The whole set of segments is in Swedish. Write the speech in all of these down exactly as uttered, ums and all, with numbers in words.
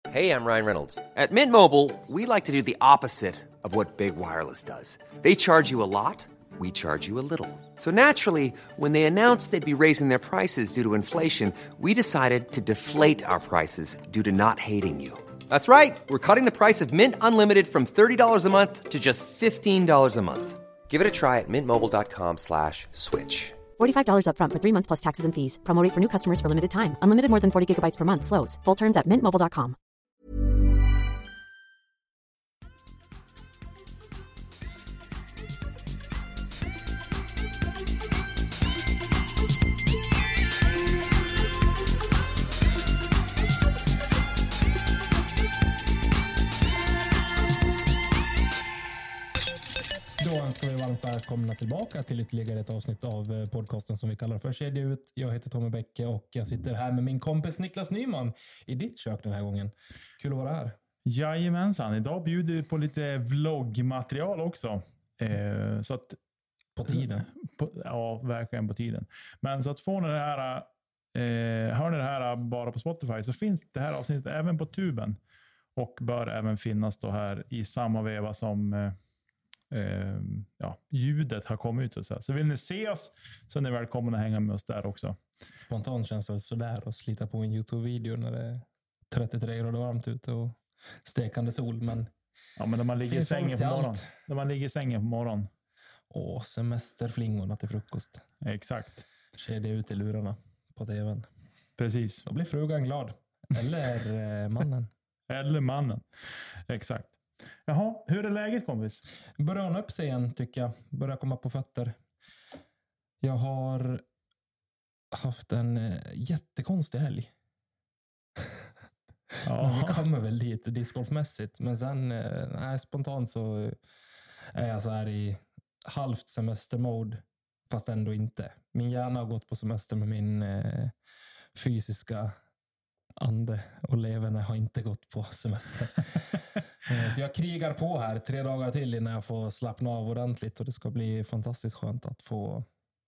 Hey, I'm Ryan Reynolds. At Mint Mobile, we like to do the opposite of what Big Wireless does. They charge you a lot, we charge you a little. So naturally, when they announced they'd be raising their prices due to inflation, we decided to deflate our prices due to not hating you. That's right. We're cutting the price of Mint Unlimited from thirty dollars a month to just fifteen dollars a month. Give it a try at mintmobile.com slash switch. forty-five dollars up front for three months plus taxes and fees. Promo rate for new customers for limited time. Unlimited more than forty gigabytes per month. Slows full terms at mint mobile dot com. Då önskar vi varmt välkomna tillbaka till ytterligare ett avsnitt av podcasten som vi kallar för Kedja ut. Jag heter Tommy Bäcke och jag sitter här med min kompis Niklas Nyman i ditt kök den här gången. Kul att vara här. Jajamensan, idag bjuder vi på lite vloggmaterial också. Eh, så att, på tiden. På, ja, verkligen på tiden. Men så att få ni det här, eh, hör ni det här bara på Spotify så finns det här avsnittet även på tuben. Och bör även finnas då här i samma veva som... Eh, Uh, ja, ljudet har kommit ut. Så, så. så vill ni se oss så är ni välkomna att hänga med oss där också. Spontant känns det sådär att slita på en YouTube-video när det är trettiotre grader varmt ute och stekande sol. Men, ja, men när man ligger i sängen på morgonen. När man ligger i sängen på morgonen. Och semesterflingorna till frukost. Exakt. Kedja ut i lurarna på tvn. Precis. Då blir frugan glad. Eller eh, mannen. Eller mannen. Exakt. Jaha, hur är läget kompis? Börjar hon upp sig igen tycker jag. Börjar komma på fötter. Jag har haft en eh, jättekonstig helg. Ja. Vi kommer väl dit discgolfmässigt. Men sen eh, nej, spontant så är jag så här i halvt semestermode. Fast ändå inte. Min hjärna har gått på semester med min eh, fysiska ande och leverne har inte gått på semester. Så jag krigar på här tre dagar till innan jag får slappna av ordentligt och det ska bli fantastiskt skönt att få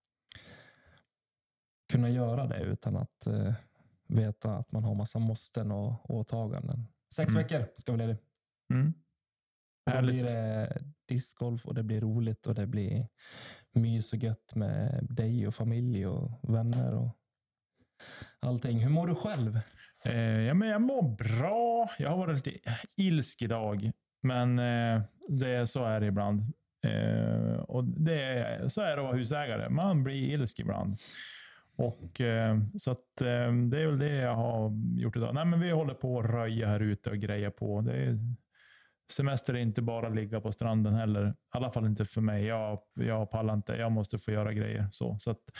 kunna göra det utan att uh, veta att man har massa måsten och åtaganden. Sex mm. veckor ska vi leda. Mm. Då blir det discgolf och det blir roligt och det blir mys och gött med dig och familj och vänner och allting. Hur mår du själv? Eh, ja, men jag mår bra. Jag har varit lite ilsk idag. Men eh, det, så är det ibland. Eh, och det är, så är det att vara husägare. Man blir ilsk ibland. Och, eh, så att, eh, det är väl det jag har gjort idag. Nej, men vi håller på att röja här ute och greja på. Det är, semester är inte bara ligga på stranden heller. I alla fall inte för mig. Jag, jag pallar inte. Jag måste få göra grejer. Så, så att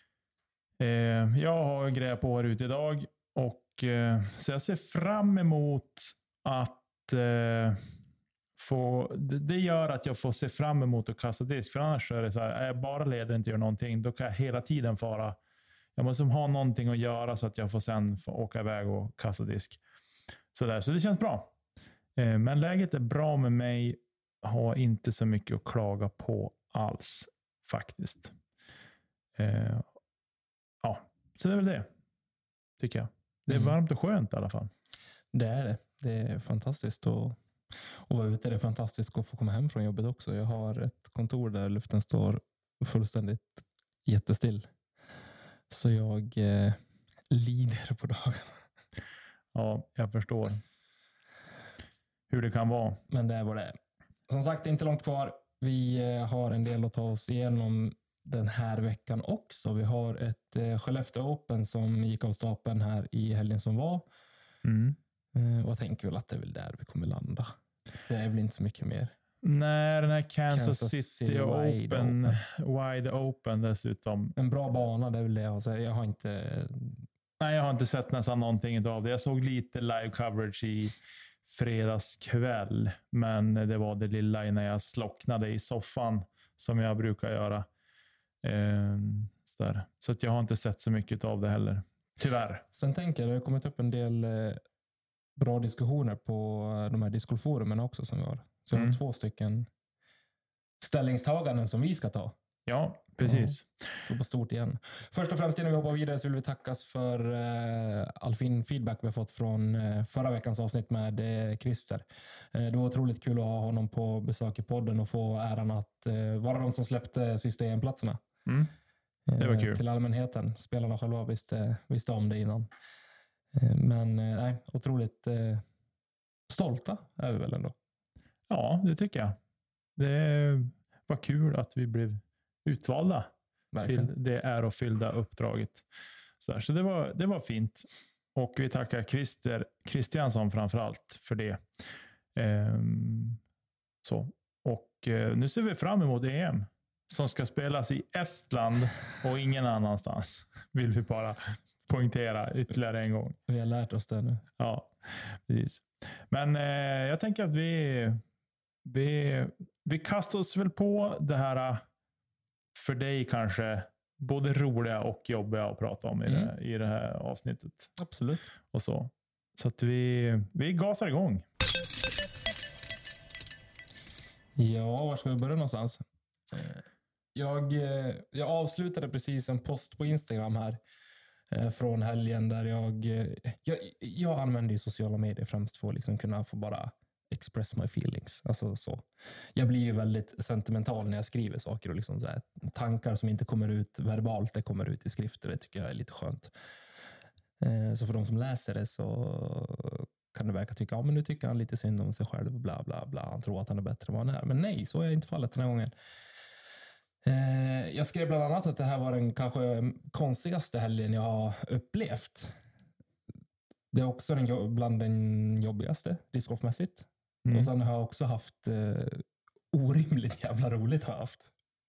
Eh, jag har grejat på här ute idag och eh, så jag ser fram emot att eh, få, det, det gör att jag får se fram emot att kasta disk, för annars är det så här, är jag bara leder inte gör någonting, då kan jag hela tiden fara, jag måste ha någonting att göra så att jag får sen få åka iväg och kasta disk. Så, där, så det känns bra. Eh, men läget är bra med mig, har inte så mycket att klaga på alls faktiskt. Eh, Ja, så det är väl det. Tycker jag. Det är mm. varmt och skönt i alla fall. Det är det. Det är fantastiskt att, att vara ute. Det är fantastiskt att få komma hem från jobbet också. Jag har ett kontor där luften står fullständigt jättestill. Så jag eh, lider på dagen. Ja, jag förstår hur det kan vara. Men det är vad det är. Som sagt, inte långt kvar. Vi eh, har en del att ta oss igenom den här veckan också. Vi har ett eh, Skellefteå Open som gick av stapeln här i helgen som var. Mm. Eh, och jag tänker väl att det är väl där vi kommer landa. Det är väl inte så mycket mer. Nej, den här Kansas, Kansas City, City Open, wide open, wide open dessutom. En bra bana, det är väl det jag har sagt. Jag har inte... Nej, jag har inte sett nästan någonting av det. Jag såg lite live coverage i fredagskväll, men det var det lilla innan jag slocknade i soffan som jag brukar göra. Eh, så där. Så att jag har inte sett så mycket av det heller. Tyvärr. Sen tänker jag, det har kommit upp en del eh, bra diskussioner på de här discgolfforumen också som vi har. Så mm. jag har två stycken ställningstaganden som vi ska ta. Ja, Precis. Ja, så på stort igen. Först och främst innan vi hoppar vidare så vill vi tackas för eh, all fin feedback vi har fått från eh, förra veckans avsnitt med eh, Christer. Eh, det var otroligt kul att ha honom på besök i podden och få äran att eh, vara de som släppte sista E M-platserna. Mm. Det var eh, kul. Till allmänheten. Spelarna själva visste, visste om det innan. Eh, men eh, nej, otroligt eh, stolta är vi väl ändå. Ja, det tycker jag. Det var kul att vi blev utvalda Verkligen. till det ärofyllda uppdraget. Så, där. Så det var, det var fint. Och vi tackar Christer Kristiansson framförallt för det. Ehm, så. Och eh, nu ser vi fram emot E M som ska spelas i Estland och ingen annanstans. Vill vi bara poängtera ytterligare en gång. Vi har lärt oss det nu. Ja, precis. Men eh, jag tänker att vi, vi, vi kastar oss väl på det här för dig kanske både roliga och jobbiga att prata om i, Mm. det, i det här avsnittet. Absolut. Och så. Så att vi, vi gasar igång. Ja, var ska vi börja någonstans? Jag, eh, jag avslutade precis en post på Instagram här eh, från helgen där jag, eh, jag, jag använder ju sociala medier främst för att liksom kunna få bara express my feelings. Alltså så. Jag blir ju väldigt sentimental när jag skriver saker och liksom så här, tankar som inte kommer ut verbalt, det kommer ut i skrift och det tycker jag är lite skönt. Eh, så för de som läser det så kan det verka tycka, ja men nu tycker han lite synd om sig själv, bla bla bla, han tror att han är bättre än vad han är. Men nej, så är inte fallet den här gången. Eh, jag skrev bland annat att det här var den kanske konstigaste helgen jag har upplevt. Det är också den, bland den jobbigaste discgolfmässigt. Mm. Och sen har jag också haft eh, orimligt jävla roligt har jag haft.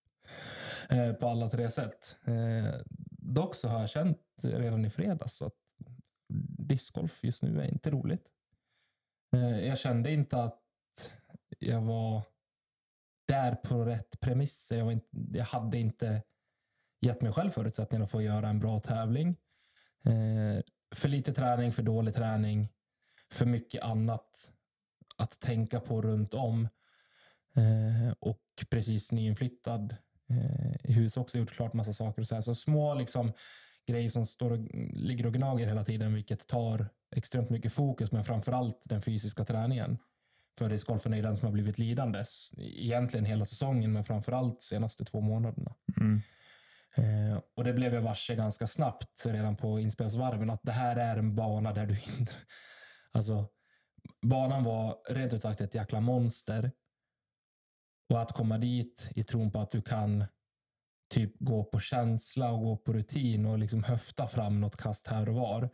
Eh, på alla tre sätt. Eh, dock så har jag känt redan i fredags att discgolf just nu är inte roligt. Eh, jag kände inte att jag var där på rätt premisser. Jag, var inte, jag hade inte gett mig själv förutsättningar att få göra en bra tävling. Eh, för lite träning, för dålig träning, för mycket annat att tänka på runt om. Eh, och precis nyinflyttad eh, i hus också gjort klart massa saker och så här. Så små liksom grejer som står och ligger och gnager hela tiden, vilket tar extremt mycket fokus, men framförallt den fysiska träningen. För discgolfen är den som har blivit lidande egentligen hela säsongen, men framförallt de senaste två månaderna. Mm. Eh, och det blev jag varse ganska snabbt redan på inspelsvarven att det här är en bana där du inte... Alltså, banan var rent ut sagt ett jäkla monster. Och att komma dit i tron på att du kan typ gå på känsla och gå på rutin och liksom höfta fram något kast här och var.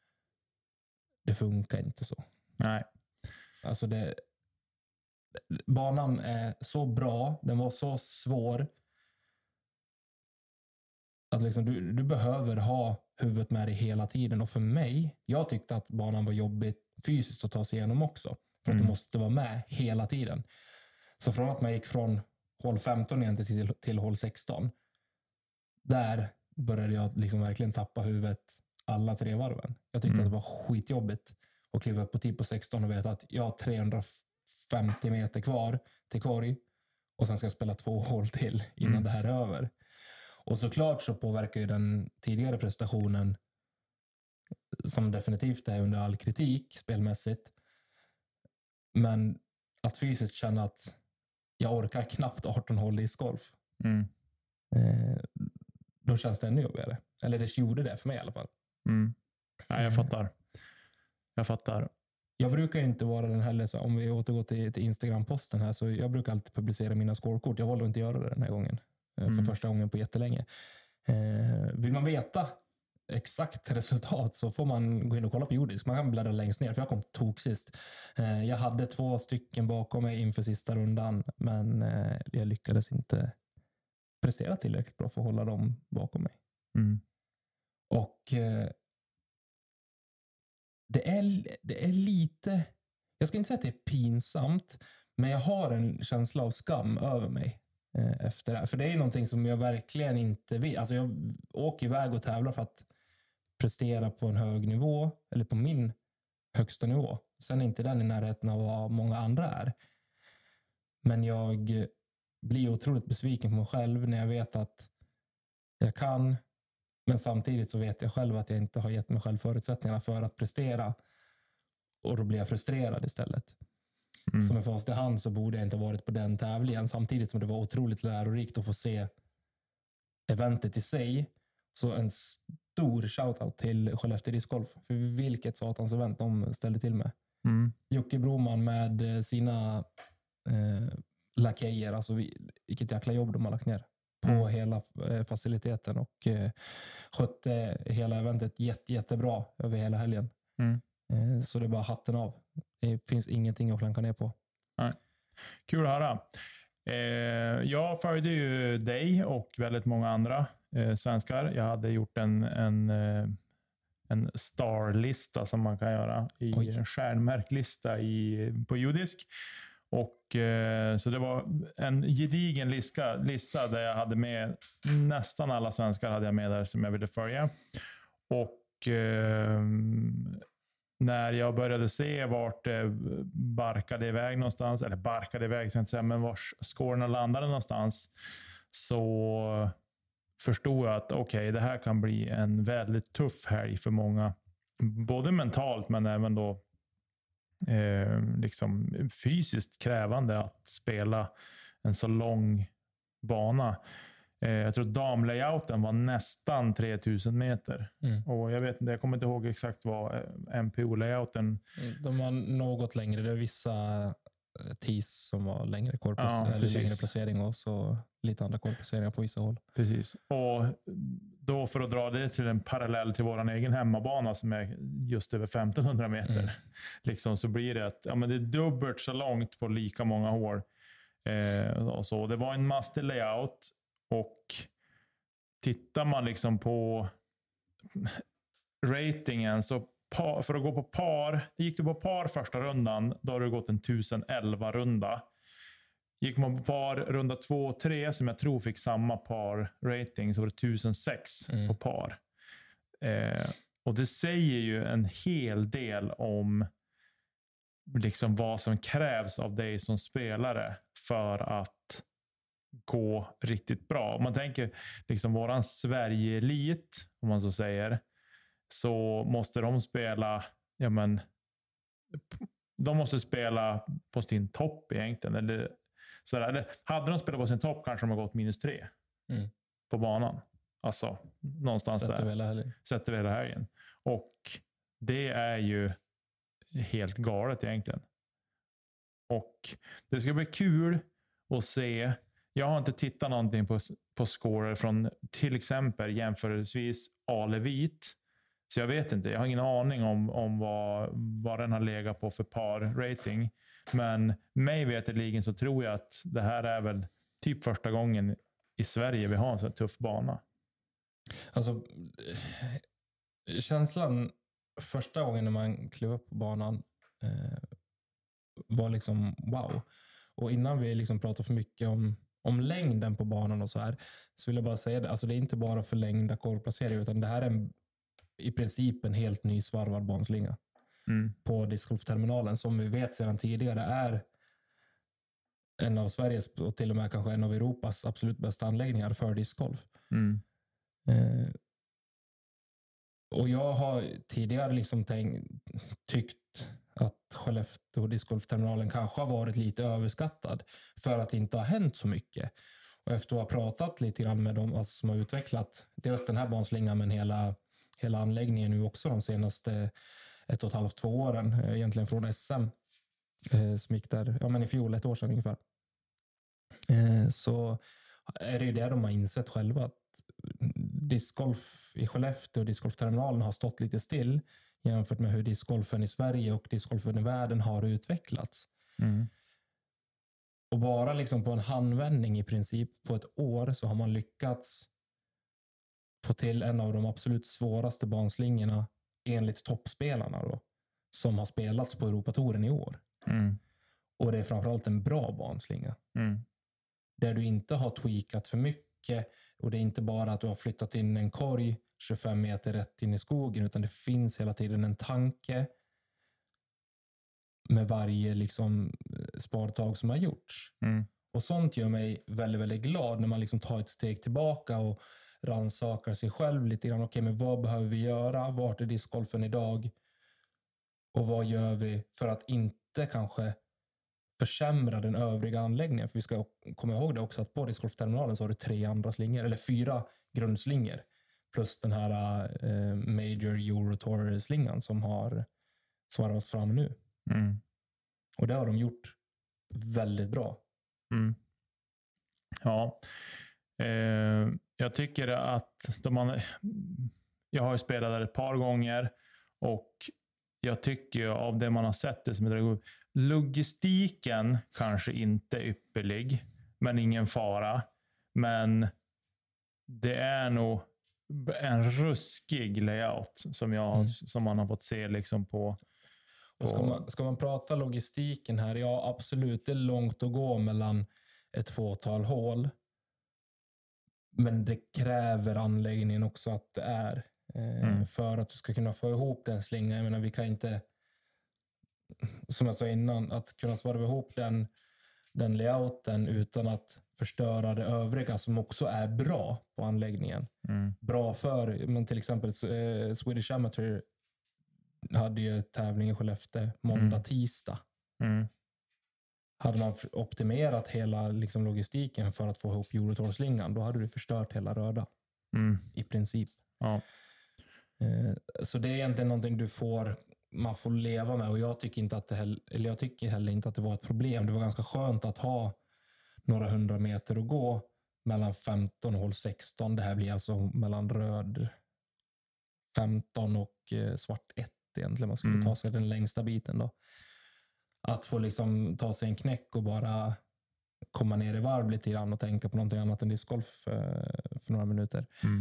Det funkar inte så. Nej. Alltså det... Banan är så bra, den var så svår att liksom du, du behöver ha huvudet med dig hela tiden. Och för mig, jag tyckte att banan var jobbigt fysiskt att ta sig igenom också. För att Mm. du måste vara med hela tiden. Så från att man gick från hål femton igen till, till hål sexton, där började jag liksom verkligen tappa huvudet alla tre varven. Jag tyckte Mm. att det var skitjobbigt att kliva upp på tid på sexton och veta att jag har trehundrafemtio meter kvar till korg och sen ska jag spela två hål till innan Mm. det här är över. Och såklart så påverkar ju den tidigare prestationen, som definitivt är under all kritik spelmässigt, men att fysiskt känna att jag orkar knappt arton hål i discgolf, Mm. eh, då känns det ännu jobbigare. Eller det gjorde det för mig i alla fall. Mm. Nej, jag fattar. Jag fattar. Jag brukar inte vara den heller, så om vi återgår till, till Instagram-posten här, så jag brukar alltid publicera mina scorekort. Jag valde att inte göra det den här gången. eh, Mm. För första gången på jättelänge. Eh, vill man veta exakt resultat så får man gå in och kolla på jordisk. Man kan bläddra längst ner, för jag kom tok sist. Eh, jag hade två stycken bakom mig inför sista rundan, men eh, jag lyckades inte prestera tillräckligt bra för att hålla dem bakom mig. Mm. Och eh, det, är, det är lite, jag ska inte säga att det är pinsamt, men jag har en känsla av skam över mig eh, efter det här. För det är någonting som jag verkligen inte vill. Alltså jag åker iväg och tävlar för att prestera på en hög nivå, eller på min högsta nivå. Sen är inte den i närheten av vad många andra är. Men jag blir otroligt besviken på mig själv när jag vet att jag kan, men samtidigt så vet jag själv att jag inte har gett mig själv förutsättningarna för att prestera. Och då blir jag frustrerad istället. Mm. Som en fast i hand så borde jag inte ha varit på den tävlingen. Samtidigt som det var otroligt lärorikt att få se eventet i sig. Så en stor shoutout till Skellefteå discgolf. För vilket satans event de ställde till med. Mm. Jocke Broman med sina eh, lakejer. Alltså vilket jäkla jobb de har lagt ner. På mm. hela eh, faciliteten. Och eh, skötte hela eventet jätte, jättebra över hela helgen. Mm. Eh, så det är bara hatten av. Det finns ingenting att klanka ner på. Nej. Kul att höra. Eh, jag följde ju dig och väldigt många andra eh, svenskar. Jag hade gjort en, en, eh, en starlista som man kan göra i Oj. en stjärnmärklista i, på judisk. Och, eh, så det var en gedigen lista, lista där jag hade med nästan alla svenskar hade jag med där som jag ville följa. Och eh, när jag började se vart det barkade iväg någonstans, eller barkade iväg, så jag inte säga, men vars scorerna landade någonstans, så förstod jag att okej, okay, det här kan bli en väldigt tuff helg för många. Både mentalt men även då eh, liksom fysiskt krävande att spela en så lång bana. Jag tror damlayouten var nästan tre tusen meter. Mm. Och jag vet inte, jag kommer inte ihåg exakt vad M P O-layouten... De var något längre. Det är vissa tees som var längre, korpus, ja, eller längre placering och så lite andra korpplaceringar på vissa håll. Precis. Och då för att dra det till en parallell till vår egen hemmabana som är just över femtonhundra meter. Mm. Liksom, så blir det att ja, men det är dubbelt så långt på lika många hål. Eh, och så. Det var en master layout. Och tittar man liksom på ratingen, så par, för att gå på par, gick du på par första rundan, då har du gått en tusen elva runda. Gick man på par runda två och tre, som jag tror fick samma par rating, så var det tusen sex mm. på par. Eh, och det säger ju en hel del om liksom vad som krävs av dig som spelare för att gå riktigt bra. Om man tänker liksom våran Sverige-elit, om man så säger, så måste de spela, ja men de måste spela på sin topp egentligen, eller sådär. Eller hade de spelat på sin topp kanske de har gått minus tre mm. på banan. Alltså någonstans Sätter där. Väl Sätter vi hela helgen. Och det är ju helt galet egentligen. Och det ska bli kul att se. Jag har inte tittat någonting på, på scorer från till exempel jämförelsevis A-levit. Så jag vet inte. Jag har ingen aning om, om vad, vad den har legat på för par-rating. Men mig veterligen så tror jag att det här är väl typ första gången i Sverige vi har en så tuff bana. Alltså, känslan första gången när man klev upp på banan eh, var liksom wow. Och innan vi liksom pratar för mycket om om längden på banan och så här, så vill jag bara säga det. Alltså det är inte bara förlängda korvplaceringar, utan det här är en, i princip en helt ny svarvad banslinga mm. på discgolfterminalen, som vi vet sedan tidigare är en av Sveriges och till och med kanske en av Europas absolut bästa anläggningar för discgolf. Mm. Eh, och jag har tidigare liksom tänkt, tyckt att Skellefteå discgolfterminalen kanske har varit lite överskattad för att det inte har hänt så mycket. Och efter att ha pratat lite grann med dem alltså, som har utvecklat dels den här banslingan men hela, hela anläggningen nu också de senaste ett och ett halvt, två åren, egentligen från S M eh, som gick där, ja men i fjol, ett år sedan ungefär. Eh, så är det ju det de har insett själva, att discgolf i Skellefteå och discgolfterminalen har stått lite still jämfört med hur discgolfen i Sverige och discgolfen i världen har utvecklats. Mm. Och bara liksom på en handvändning i princip på ett år så har man lyckats få till en av de absolut svåraste banslingorna enligt toppspelarna då, som har spelats på Europatouren i år. Mm. Och det är framförallt en bra banslinga. Mm. Där du inte har tweakat för mycket, och det är inte bara att du har flyttat in en korg tjugofem meter rätt in i skogen, utan det finns hela tiden en tanke med varje liksom spartag som har gjorts. Mm. Och sånt gör mig väldigt, väldigt glad när man liksom tar ett steg tillbaka och rannsakar sig själv lite grann. Okej, men vad behöver vi göra? Vart är discgolfen idag? Och vad gör vi för att inte kanske försämra den övriga anläggningen? För vi ska komma ihåg det också, att på discgolfterminalen så har du tre andra slingor, eller fyra grundslingor. Plus den här uh, Major Eurotour-slingan som har svarvats fram nu. Mm. Och det har de gjort väldigt bra. Mm. Ja. Eh, jag tycker att de man, jag har ju spelat där ett par gånger och jag tycker av det man har sett det som är logistiken kanske inte ypperlig, men ingen fara. Men det är nog en ruskig layout som, jag, mm. som man har fått se liksom på... på... Ska, man, ska man prata logistiken här? Ja, absolut. Det är långt att gå mellan ett fåtal hål. Men det kräver anläggningen också att det är. Eh, mm. För att du ska kunna få ihop den slingan. Jag menar, vi kan inte... Som jag sa innan, att kunna svarva ihop den, den layouten utan att förstöra det övriga som också är bra på anläggningen. Mm. Bra för, men till exempel eh, Swedish Amateur hade ju tävling i Skellefteå måndag, mm. tisdag. Mm. Hade man optimerat hela liksom, logistiken för att få ihop Eurotour-slingan, då hade du förstört hela röda. Mm. I princip. Ja. Eh, så det är egentligen någonting du får, man får leva med, och jag tycker inte att det heller, eller jag tycker heller inte att det var ett problem. Det var ganska skönt att ha några hundra meter att gå mellan femton och hål sexton. Det här blir alltså mellan röd femton och eh, svart ett egentligen. Man skulle mm. ta sig den längsta biten då. Att få liksom ta sig en knäck och bara komma ner i varv lite grann och tänka på någonting annat än discgolf för, för några minuter. Mm.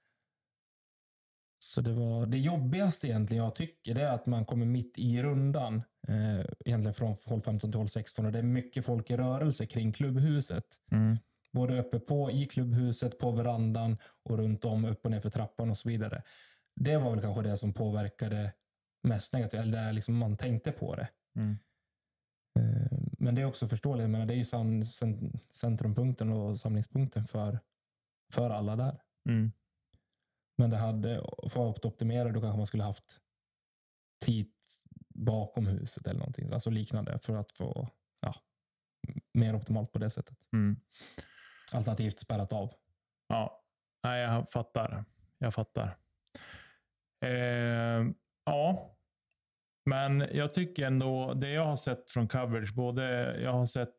Så det var det jobbigaste egentligen jag tycker, det är att man kommer mitt i rundan eh, egentligen från hål femton till hål sexton, och det är mycket folk i rörelse kring klubbhuset. Mm. Både uppe på i klubbhuset, på verandan och runt om, upp och ner för trappan och så vidare. Det var väl kanske det som påverkade mest negativt, eller där liksom man tänkte på det. Mm. Eh, men det är också förståeligt, men det är ju sam, centrumpunkten och samlingspunkten för, för alla där. Mm. Men det hade, för att optimera, då kanske man skulle haft tid bakom huset eller någonting. Alltså liknande för att få ja, mer optimalt på det sättet. Mm. Alternativt spärrat av. Ja, nej, jag fattar. Jag fattar. Eh, ja, men jag tycker ändå, det jag har sett från coverage, både jag har sett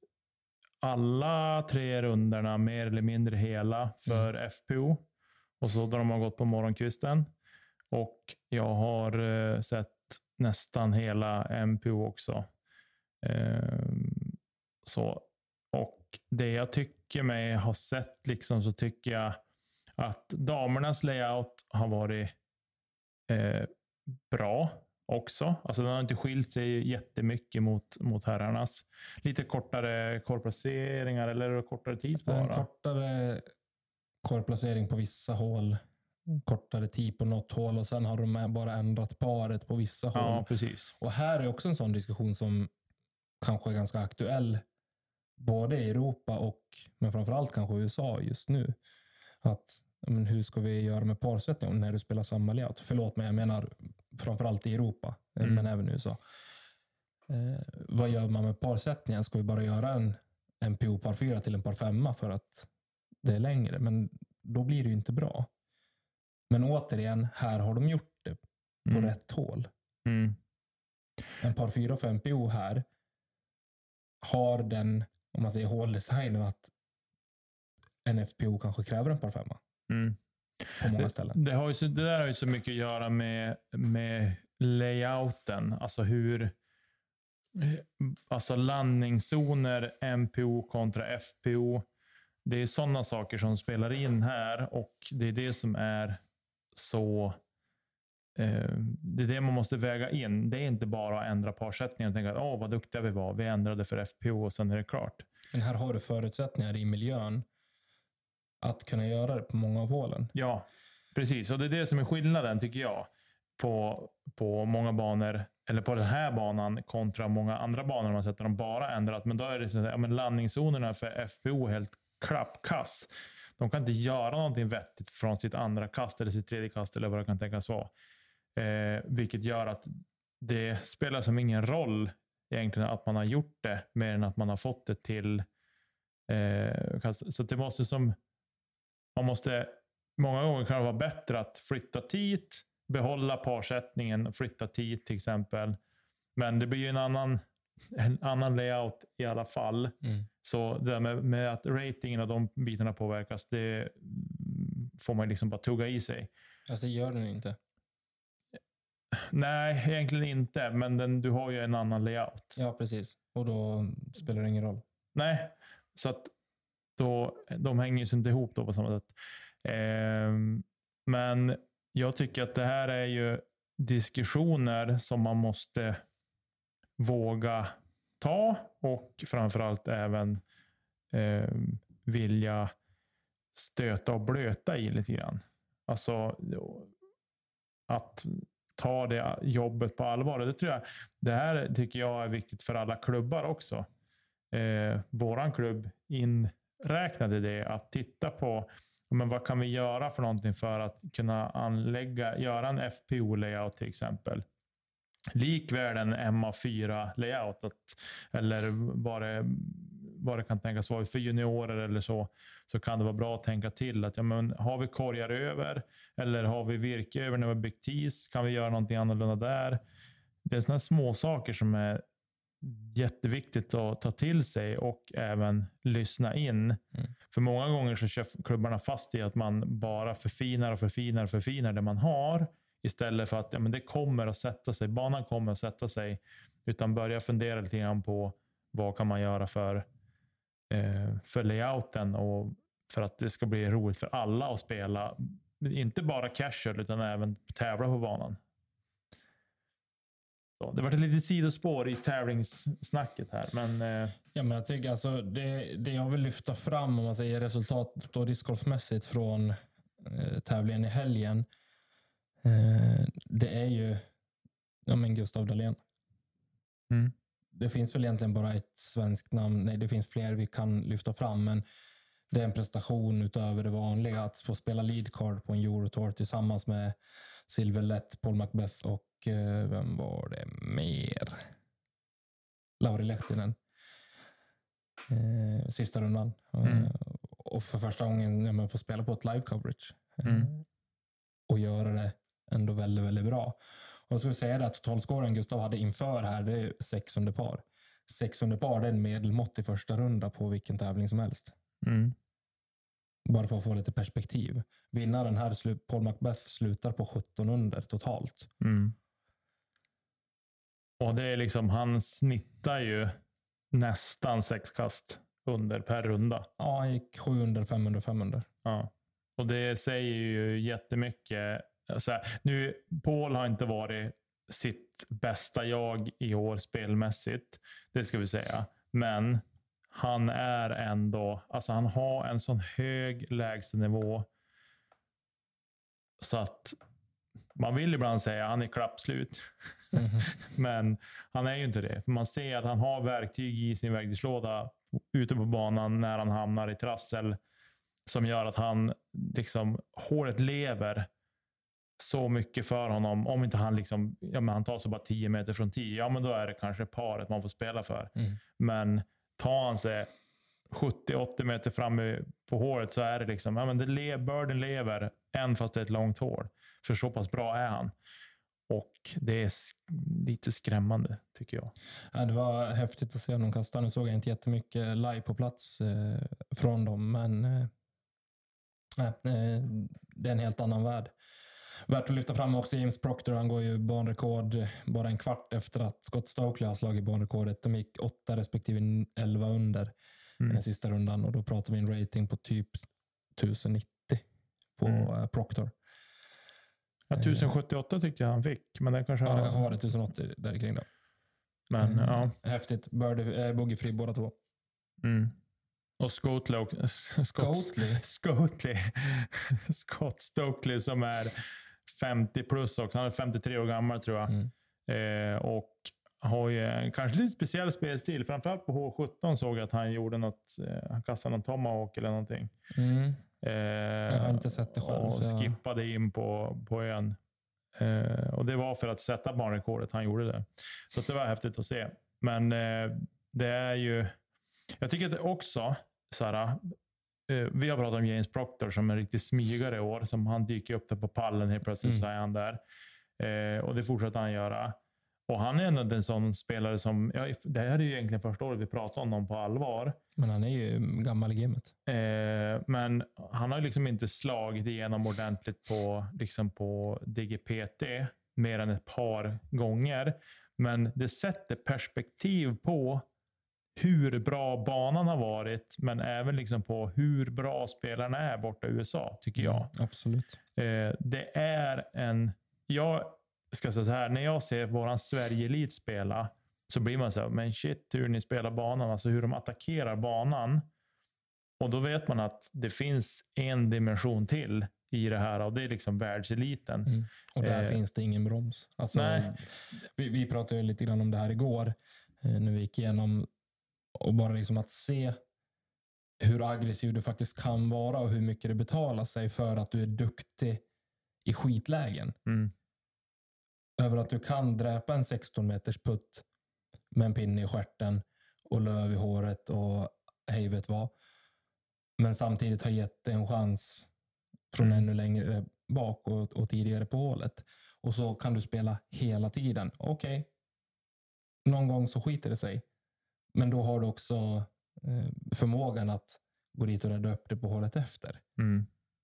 alla tre rundorna mer eller mindre hela för mm. F P O. Och så då de har gått på morgonkvisten. Och jag har eh, sett nästan hela M P O också. Eh, så. Och det jag tycker mig ha sett liksom, så tycker jag att damernas layout har varit eh, bra också. Alltså den har inte skilt sig jättemycket mot, mot herrarnas. Lite kortare korplaceringar eller kortare tid bara. En kortare korplacering på vissa hål, kortare tid på något hål, och sen har de bara ändrat paret på vissa hål. Ja, precis. Och här är också en sån diskussion som kanske är ganska aktuell både i Europa och, men framförallt kanske i U S A just nu. Att, men hur ska vi göra med parsättning när du spelar samma layout? Förlåt mig, jag menar framförallt i Europa, mm. men även i U S A. Eh, vad gör man med parsättningen? Ska vi bara göra en, en P O par fyra till en par femma för att det är längre? Men då blir det ju inte bra. Men återigen, här har de gjort det på mm. rätt hål. Mm. En par fyra och fem P O här har den, om man säger håldesignen, att en F P O kanske kräver en par femma. Mm. På många ställen. Det, det, har ju så, det där har ju så mycket att göra med, med layouten. Alltså hur alltså landningszoner, M P O kontra F P O. Det är sådana saker som spelar in här, och det är det som är så eh, det är det man måste väga in. Det är inte bara att ändra parsättningen och tänka att åh, vad duktiga vi var, vi ändrade för F P O och sen är det klart. Men här har du förutsättningar i miljön att kunna göra det på många av hålen. Ja, precis. Och det är det som är skillnaden, tycker jag, på, på många banor, eller på den här banan kontra många andra banor man sätter dem bara ändrat. Men då är det så att ja, men landningszonerna för F P O är helt klappkass. de kan inte göra någonting vettigt från sitt andra kast eller sitt tredje kast eller vad det kan tänkas vara. Eh, vilket gör att det spelar som ingen roll egentligen att man har gjort det mer än att man har fått det till eh, kast. Så det måste som man måste många gånger kan det vara bättre att flytta dit, behålla parsättningen, flytta tid till exempel. Men det blir ju en annan, en annan layout i alla fall. Mm. Så det där med, med att ratingen och de bitarna påverkas, det får man liksom bara tugga i sig. Alltså det gör den inte. Nej, egentligen inte. Men den, du har ju en annan layout. Ja, precis. Och då spelar det ingen roll. Nej, så att då, de hänger ju inte ihop då på samma sätt. Eh, men jag tycker att det här är ju diskussioner som man måste våga ta och framförallt även eh, vilja stöta och blöta i lite grann. Alltså att ta det jobbet på allvar. Det tror jag, det här tycker jag är viktigt för alla klubbar också. Eh, våran klubb inräknade det att titta på men vad kan vi göra för någonting för att kunna anlägga, göra en F P O-layout till exempel. Likväl en M A fyra layout att, eller vad det, vad det kan tänkas vara för juniorer eller så, så kan det vara bra att tänka till att ja, men, har vi korgar över eller har vi virke över när vi har byggt tis, kan vi göra någonting annorlunda där. Det är sådana små saker som är jätteviktigt att ta till sig och även lyssna in. Mm. För många gånger så kör klubbarna fast i att man bara förfinar och förfinar och förfinar det man har istället för att ja, men det kommer att sätta sig, banan kommer att sätta sig, utan börja fundera lite grann på vad kan man göra för, eh, för layouten och för att det ska bli roligt för alla att spela, inte bara casual utan även tävla på banan. Så, det var ett litet sidospår i tävlingssnacket här, men eh... ja, men jag tycker alltså det, det jag vill lyfta fram om man säger resultat och discgolfmässigt från eh, tävlingen i helgen, eh, det är ju ja, men Gustav Dahlén. Mm. Det finns väl egentligen bara ett svenskt namn. Nej, det finns fler vi kan lyfta fram, men det är en prestation utöver det vanliga att få spela lead card på en Eurotour tillsammans med Silver Lett, Paul Macbeth och eh, vem var det mer? Lauri Lehtinen. Eh, sista rundan. Mm. Eh, och för första gången ja, man får spela på ett live coverage. Eh, mm. Och göra det ändå väldigt, väldigt bra. Och jag skulle säga det att totalscoren Gustav hade inför här, det är sex under par. Sex under par, det är en medelmått i första runda på vilken tävling som helst. Mm. Bara för att få lite perspektiv. Vinnaren här, Paul Macbeth, slutar på sjutton under totalt. Mm. Och det är liksom, han snittar ju nästan sex kast under per runda. Ja, han gick sju under, fem under, fem under. Ja. Och det säger ju jättemycket. Så här, nu, Paul har inte varit sitt bästa jag i år spelmässigt. Det ska vi säga. Men han är ändå, alltså han har en sån hög lägstanivå så att man vill ibland säga att han är klappslut. Mm-hmm. Men han är ju inte det. För man ser att han har verktyg i sin verktygslåda ute på banan när han hamnar i trassel som gör att han liksom, håret lever så mycket för honom. Om inte han liksom, ja men han tar sig bara tio meter från tio, ja men då är det kanske paret man får spela för. Mm. Men tar han sig sjuttio till åttio meter fram på håret så är det liksom, ja men det le- börden lever än fast det är ett långt hår. För så pass bra är han. Och det är sk- lite skrämmande tycker jag. Ja, det var häftigt att se dem kasta. Nu såg jag inte jättemycket live på plats eh, från dem, men eh, eh, det är en helt annan värld. Värt att lyfta fram också James Proctor, han går ju banrekord bara en kvart efter att Scott Stokely har slagit banrekordet. De gick åtta respektive elva under mm. den sista rundan och då pratar vi en rating på typ tusen nittio på mm. Proctor. Ja, tusen sjuttioåtta tyckte jag han fick, men den kanske ja, det kanske var det tusen åttio där kring då. Men mm. ja. Häftigt, birdie, äh, bogeyfri båda två. Mm. Och Scott Stokely Scott Stokely som är femtio plus också. Han är femtiotre år gammal tror jag. Mm. Eh, och har ju en, kanske lite speciell spelstil. Framförallt på H sjutton såg jag att han gjorde något, eh, han kastade någon tomahawk eller någonting. Mm. Eh, Jag har inte sett det själv. Och Så jag... skippade in på, på ön. Eh, och det var för att sätta banrekordet han gjorde det. Så det var häftigt att se. Men eh, det är ju... Jag tycker att det också, Sara, eh, vi har pratat om James Proctor som en riktigt smygare i år. Som han dyker upp där på pallen helt plötsligt, mm. så är han där. Eh, och det fortsätter han göra. Och han är ändå en sån spelare som... Ja, det här är ju egentligen första året vi pratar om honom på allvar. Men han är ju gammal i gamet. Eh, men han har ju liksom inte slagit igenom ordentligt på, liksom på D G P T mer än ett par gånger. Men det sätter perspektiv på hur bra banan har varit, men även liksom på hur bra spelarna är borta i U S A, tycker jag. Mm, absolut. Eh, det är en... Jag ska säga så här, när jag ser våran Sverige-elit spela så blir man så här, men shit hur ni spelar banan, alltså hur de attackerar banan. Och då vet man att det finns en dimension till i det här, och det är liksom världseliten. Mm. Och där eh, finns det ingen broms. Alltså, nej. Vi, vi pratade ju lite grann om det här igår, eh, när vi gick igenom, och bara liksom att se hur aggressiv du faktiskt kan vara och hur mycket det betalar sig för att du är duktig i skitlägen. Mm. Över att du kan dräpa en sexton meters putt med en pinne i stjärten och löv i håret och hej vet vad. Men samtidigt har gett en chans från mm. ännu längre bak och, och tidigare på hålet. Och så kan du spela hela tiden. Okej. Okay. Någon gång så skiter det sig. Men då har du också eh, förmågan att gå dit och rädda upp det på hålet efter. Mm.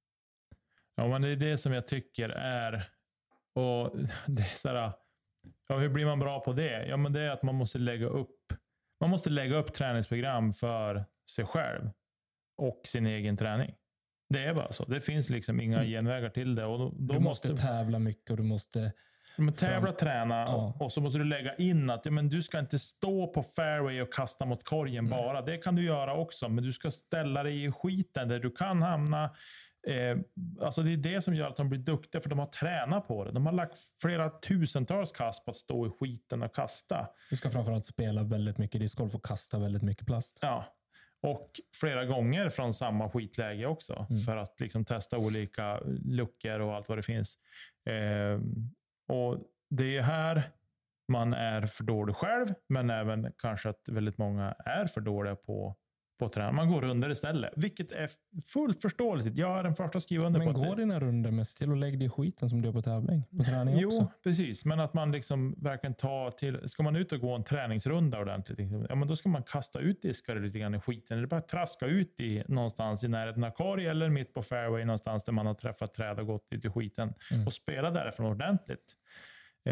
Ja, men det är det som jag tycker är... Och det är så här, ja, hur blir man bra på det? Ja, men det är att man måste lägga upp man måste lägga upp träningsprogram för sig själv och sin egen träning. Det är bara så. Det finns liksom inga mm. genvägar till det. Och då, då du måste, måste tävla mycket och du måste... Men tävla, fram... träna ja. och, och så måste du lägga in att ja, men du ska inte stå på fairway och kasta mot korgen mm. bara. Det kan du göra också, men du ska ställa dig i skiten där du kan hamna. Eh, alltså det är det som gör att de blir duktiga, för de har tränat på det. De har lagt flera tusentals kast på att stå i skiten och kasta. Du ska framförallt spela väldigt mycket discgolf och kasta väldigt mycket plast. Ja, och flera gånger från samma skitläge också. Mm. För att liksom testa olika luckor och allt vad det finns. Eh, och det är här man är för dålig själv, men även kanske att väldigt många är för dåliga på på träna. Man går runder istället. Vilket är fullt förståeligt. Jag är den första att skriva under men på går att... dina runder med till och lägg dig i skiten som du gör på tävling? På träning jo, också. Precis. Men att man liksom verkligen tar till... Ska man ut och gå en träningsrunda ordentligt, ja, men då ska man kasta ut diskare lite grann i skiten. Eller bara traska ut i någonstans i närheten av korg eller mitt på fairway någonstans där man har träffat träd och gått ut i skiten. Mm. Och spela därifrån ordentligt. Eh,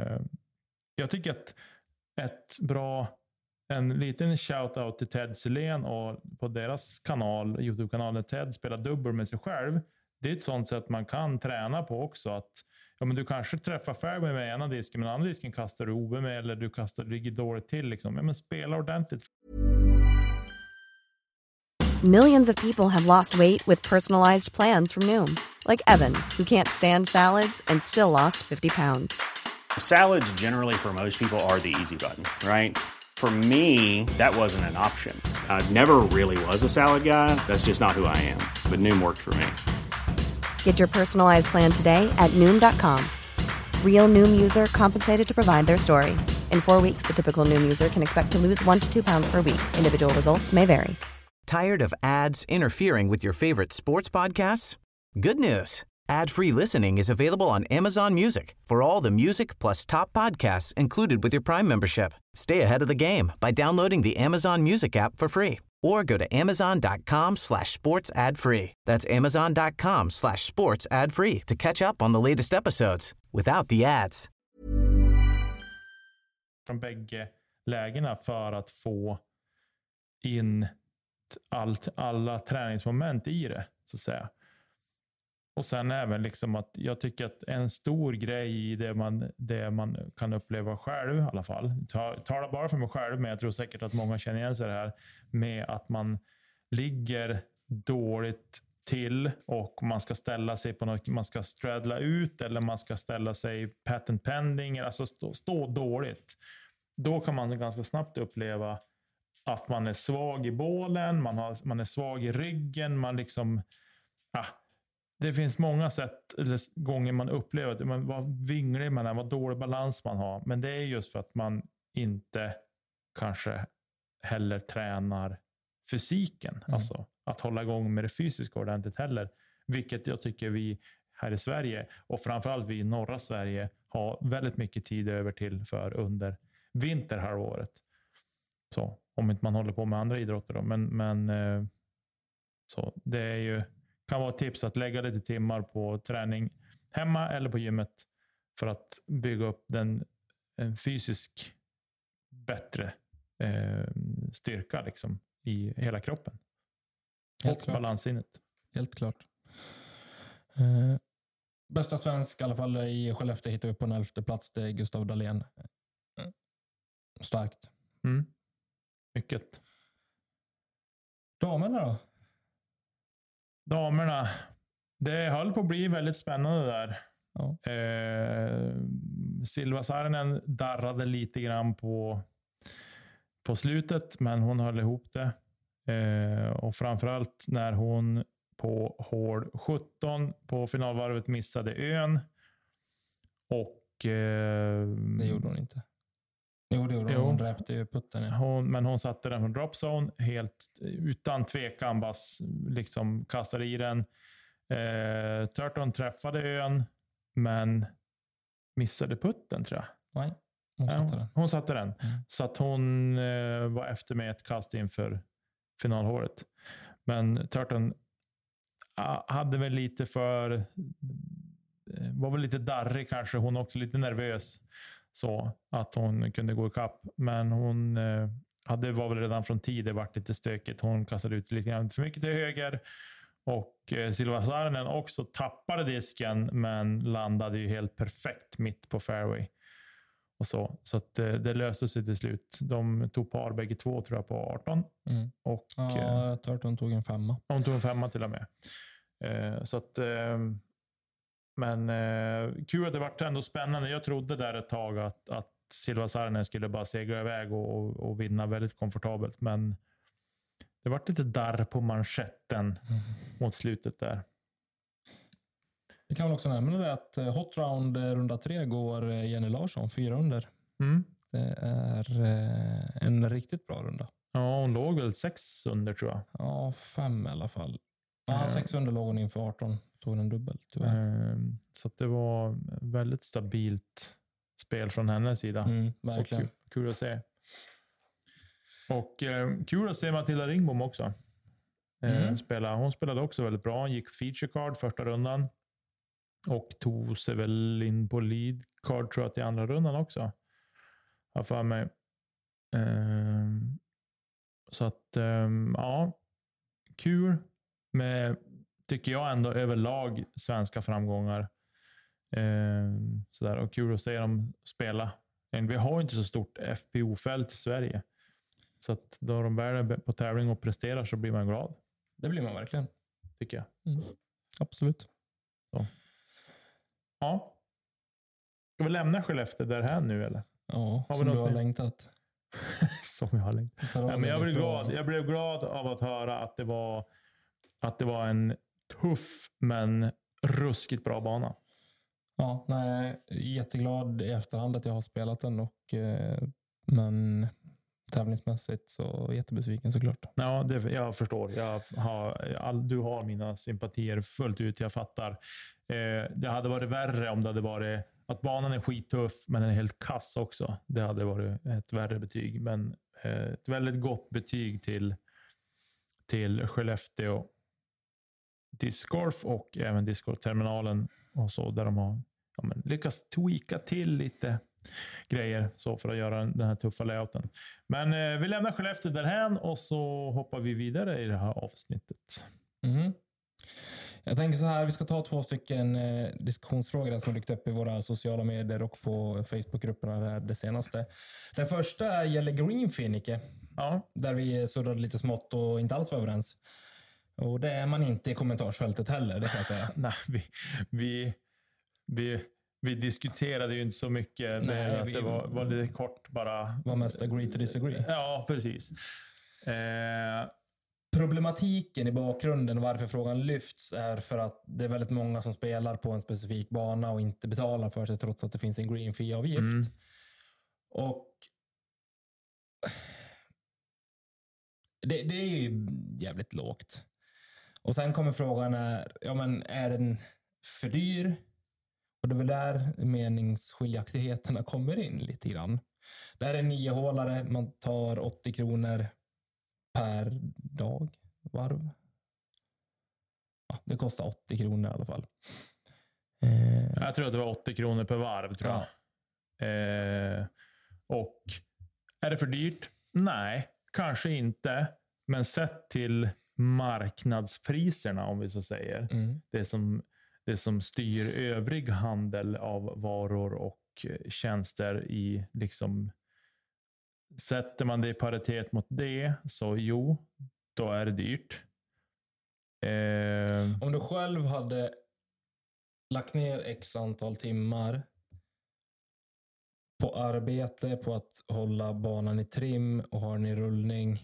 jag tycker att ett bra... En liten shout-out till Ted Sylén och på deras kanal, YouTube-kanalen Ted spelar dubbel med sig själv. Det är ett sånt sätt man kan träna på också. Att ja, men du kanske träffar fairway med ena disken, men andra disken kastar du O B med, eller du kastar ligger dåligt till. Liksom. Ja, men spela ordentligt. Millions of people have lost weight with personalized plans from Noom. Like Evan, who can't stand salads and still lost fifty pounds. Salads generally for most people are the easy button, right? For me, that wasn't an option. I never really was a salad guy. That's just not who I am. But Noom worked for me. Get your personalized plan today at Noom dot com. Real Noom user compensated to provide their story. In four weeks, the typical Noom user can expect to lose one to two pounds per week. Individual results may vary. Tired of ads interfering with your favorite sports podcasts? Good news. Ad-free listening is available on Amazon Music for all the music plus top podcasts included with your Prime membership. Stay ahead of the game by downloading the Amazon Music app for free or go to amazon.com slash sports ad free. That's amazon.com slash sports ad free to catch up on the latest episodes without the ads. Från bägge lägena för att få in allt, alla träningsmoment i det, så att säga. Och sen även liksom att jag tycker att en stor grej i det man, det man kan uppleva själv i alla fall. Ta, tala bara för mig själv, men jag tror säkert att många känner igen sig det här med att man ligger dåligt till och man ska ställa sig på något, man ska straddla ut eller man ska ställa sig patent pending, alltså stå, stå dåligt. Då kan man ganska snabbt uppleva att man är svag i bålen, man, har, man är svag i ryggen, man liksom ja, det finns många sätt eller gånger man upplever att man, vad vinglig man är, vad dålig balans man har. Men det är just för att man inte kanske heller tränar fysiken. Mm. Alltså att hålla igång med det fysiska ordentligt heller. Vilket jag tycker vi här i Sverige och framförallt vi i norra Sverige har väldigt mycket tid över till för under vinterhalvåret. Så om inte man håller på med andra idrotter då. Men, men så det är ju, kan vara ett tips att lägga lite timmar på träning hemma eller på gymmet för att bygga upp den en fysisk bättre eh, styrka liksom i hela kroppen. Helt och klart. Balanssinnet. Helt klart. Eh, bästa svensk i alla fall i Skellefteå hittar vi på en elfte plats. Det är Gustav Dahlén. Starkt. Mm. Mycket. Damerna då? Damerna. Det höll på att bli väldigt spännande där. Ja. Eh, Silva Saarinen darrade lite grann på, på slutet, men hon höll ihop det. Eh, och framförallt när hon på hål sjutton på finalvarvet missade ön. Och eh, det gjorde hon inte. Jo, det gjorde hon. Hon dräpte ju putten. Ja. Hon, men hon satte den på drop zone helt utan tvekan. Bara liksom kastade i den. Eh, Turton träffade ön, men missade putten tror jag. Nej, hon satte den. Hon satte den. Mm. Så att hon eh, var efter med ett kast inför finalhåret. Men Turton ah, hade väl lite för... Var väl lite darrig kanske. Hon också lite nervös. Så att hon kunde gå i kapp. Men hon eh, hade, var väl redan från tid det varit lite stökigt. Hon kastade ut lite grann för mycket till höger. Och eh, Silva Saarinen också tappade disken. Men landade ju helt perfekt mitt på fairway. Och så så att eh, det löste sig till slut. De tog par bägge två tror jag på arton. Mm. Och, ja, eh, Turton tog en femma. Hon tog en femma till och med. Eh, så att... Eh, Men eh, kul att det var ändå spännande. Jag trodde där ett tag att, att Silva Saarinen skulle bara segla iväg och, och, och vinna väldigt komfortabelt. Men det var lite darr på manschetten mm. mot slutet där. Vi kan väl också nämna det att Hot Round runda tre går Jenny Larsson fyra under. Mm. Det är en riktigt bra runda. Ja, hon låg väl sex under tror jag. Ja, fem i alla fall. Ja, mm. sex under låg hon inför arton. Tog en dubbel, tyvärr. Så att det var väldigt stabilt spel från hennes sida. Mm, verkligen. Och kul att se. Och eh, kul att se Matilda Ringbom också. Eh, mm. spela. Hon spelade också väldigt bra. Hon gick feature card första rundan. Och tog sig väl in på lead card tror jag till andra rundan också. Har för mig. Eh, så att eh, ja. Kul med tycker jag ändå överlag svenska framgångar. Eh, sådär. Och kul att se dem spela. Vi har inte så stort F P O-fält i Sverige. Så att då de väl på tävling och presterar så blir man glad. Det blir man verkligen. Tycker jag. Mm. Absolut. Så. Ja. Ska vi lämna Skellefteå där här nu eller? Ja, har som vi du har med? längtat. som jag har längtat. Ja, men jag, blev glad. jag blev glad av att höra att det var att det var en tuff men ruskigt bra bana. Ja, nej, jätteglad i efterhand att jag har spelat den och eh, men tävlingsmässigt så jättebesviken såklart. Ja, det, jag förstår. Jag har, all, du har mina sympatier fullt ut. Jag fattar. Eh, det hade varit värre om det hade varit att banan är skittuff men den är helt kass också. Det hade varit ett värre betyg. Men eh, ett väldigt gott betyg till, till Skellefteå discgolf och även discgolfterminalen och så där de har ja, men, lyckats tweaka till lite grejer så för att göra den här tuffa layouten. Men eh, vi lämnar Skellefteå därhän och så hoppar vi vidare i det här avsnittet. Mm. Jag tänker så här, vi ska ta två stycken eh, diskussionsfrågor som har dykt upp i våra sociala medier och på Facebookgrupperna där det senaste. Den första gäller Greenfinicke. Ja. Där vi surrade lite smått och inte alls var överens. Och det är man inte i kommentarsfältet heller, det kan jag säga. Nej, vi, vi, vi, vi diskuterade ju inte så mycket. Nej, det, vi, det var, var lite kort bara. Var mest agree to disagree. Ja, precis. Eh, problematiken i bakgrunden och varför frågan lyfts är för att det är väldigt många som spelar på en specifik bana och inte betalar för sig trots att det finns en green fee-avgift. Mm. Och det, det är ju jävligt lågt. Och sen kommer frågan är, ja men är den för dyr? Och det är väl där meningsskiljaktigheterna kommer in lite grann. Där är nio hålare, man tar åttio kronor per dag, varv. Ja, det kostar åttio kronor i alla fall. Eh. Jag tror att det var åttio kronor per varv, tror jag. Ja. Eh, och är det för dyrt? Nej, kanske inte. Men sett till marknadspriserna, om vi så säger. Mm. Det som, det som styr övrig handel av varor och tjänster i liksom... Sätter man det i paritet mot det, så jo, då är det dyrt. Eh... Om du själv hade lagt ner x antal timmar på arbete, på att hålla banan i trim och ha den i rullning,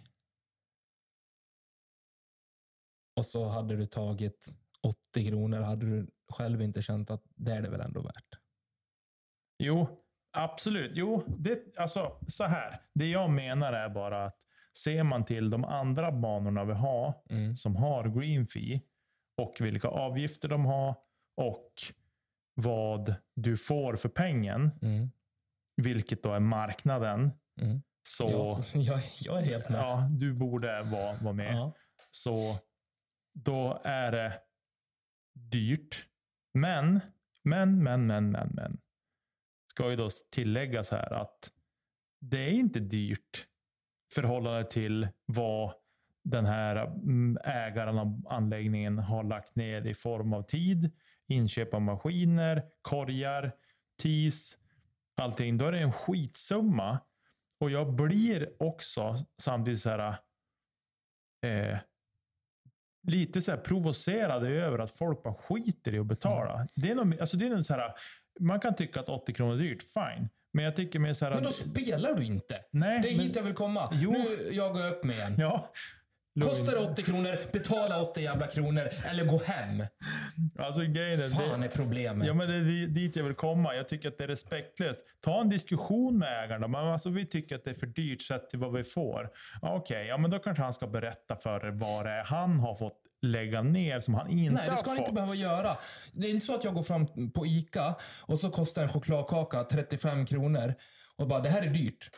och så hade du tagit åttio kronor, hade du själv inte känt att det är det väl ändå värt? Jo, absolut. Jo, det, alltså så här. Det jag menar är bara att ser man till de andra banorna vi har mm. som har green fee och vilka avgifter de har och vad du får för pengen, mm. vilket då är marknaden, mm. så jag, jag, jag är helt med. Ja, du borde vara, vara med. Ja. Så då är det dyrt. Men, men, men, men, men, men. Ska ju då tilläggas här att det är inte dyrt förhållande till vad den här ägaren av anläggningen har lagt ner i form av tid, inköp av maskiner, korgar, tis, allting. Då är det en skitsumma. Och jag blir också samtidigt så här eh, lite så här provocerad över att folk bara skiter i att betala. Mm. Det är nog, alltså det är nog så här, man kan tycka att åttio kronor är dyrt, fine. Men jag tycker mer så här... Men då spelar du inte. Nej, det är men, hit jag vill komma. Jo. Nu jag går upp med en. Ja. Kostar det åttio kronor, betala åttio jävla kronor eller gå hem. Alltså grejen är... Fan är problemet. Ja, men det är dit jag vill komma. Jag tycker att det är respektlöst. Ta en diskussion med ägarna. Men alltså, vi tycker att det är för dyrt sett till vad vi får. Ja, okej, okay. Ja, men då kanske han ska berätta för er vad det är han har fått lägga ner som han inte har fått. Nej, det ska han inte behöva göra. Det är inte så att jag går fram på ICA och så kostar en chokladkaka trettiofem kronor och bara, det här är dyrt.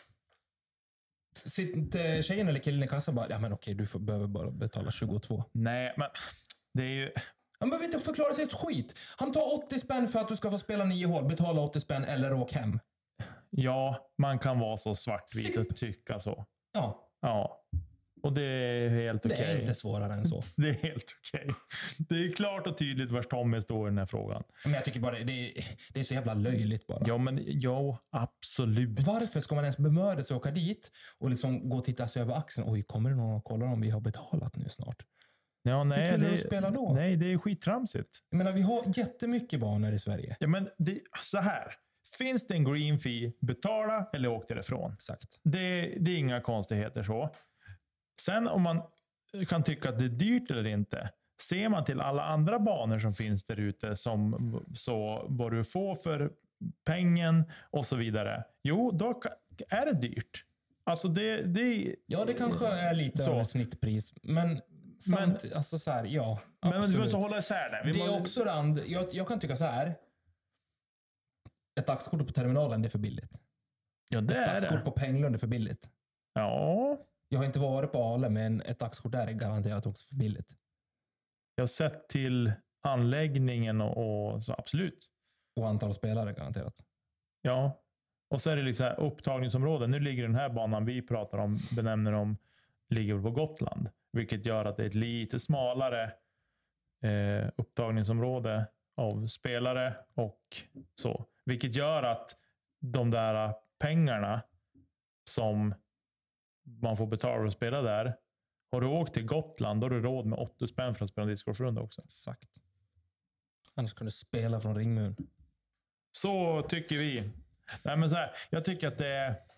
Sitter tjejen eller killen i kassan bara, ja men okej, du får, behöver bara betala tjugotvå. Nej, men det är ju... Han behöver inte förklara sig ett skit. Han tar åttio spänn för att du ska få spela nio hål. Betala åttio spänn eller åk hem. Ja, man kan vara så svartvit och tycka så. Ja. Ja. Och det är helt okej. Det är inte svårare än så. Det är helt okej. Det är klart och tydligt var Tommy står i den här frågan. Men jag tycker bara det, det, är, det är så jävla löjligt bara. Ja, men ja, absolut. Varför ska man ens bemöda sig att åka dit och liksom gå och titta sig över axeln? Oj, kommer det någon och kollar om vi har betalat nu snart? Ja, nej, det, spela då? Nej, det är skittramsigt. Jag menar, vi har jättemycket banor i Sverige. Ja, men det, så här. Finns det en green fee, betala eller åk därifrån. Exakt. Det, det är inga konstigheter så. Sen om man kan tycka att det är dyrt eller inte. Ser man till alla andra banor som finns där ute, som så vad du får för pengen och så vidare. Jo, då är det dyrt. Alltså det, det ja, det kanske är lite så. Över snittpris, men samt, men alltså så här, ja. Men absolut. Du måste hålla isär det. Vi det är måste... också rand. Jag, jag kan tycka så här. Ett dagskort på terminalen, det är för billigt. Ja, det ett är dagskort det. på Penglund är för billigt. Ja. Jag har inte varit på Ale, men ett dagskort där är garanterat också för billigt. Jag har sett till anläggningen och, och så absolut. Och antal spelare garanterat. Ja. Och så är det liksom upptagningsområden. Nu ligger den här banan vi pratar om, benämner om, ligger på Gotland. Vilket gör att det är ett lite smalare eh, upptagningsområde av spelare och så. Vilket gör att de där pengarna som man får betala för att spela där. Har du åkt till Gotland, då har du råd med åttio spänn för att spela en discgolfrunda också. Exakt. Annars kan du spela från Ringmun. Så tycker vi. Nej, men så här, jag tycker att det är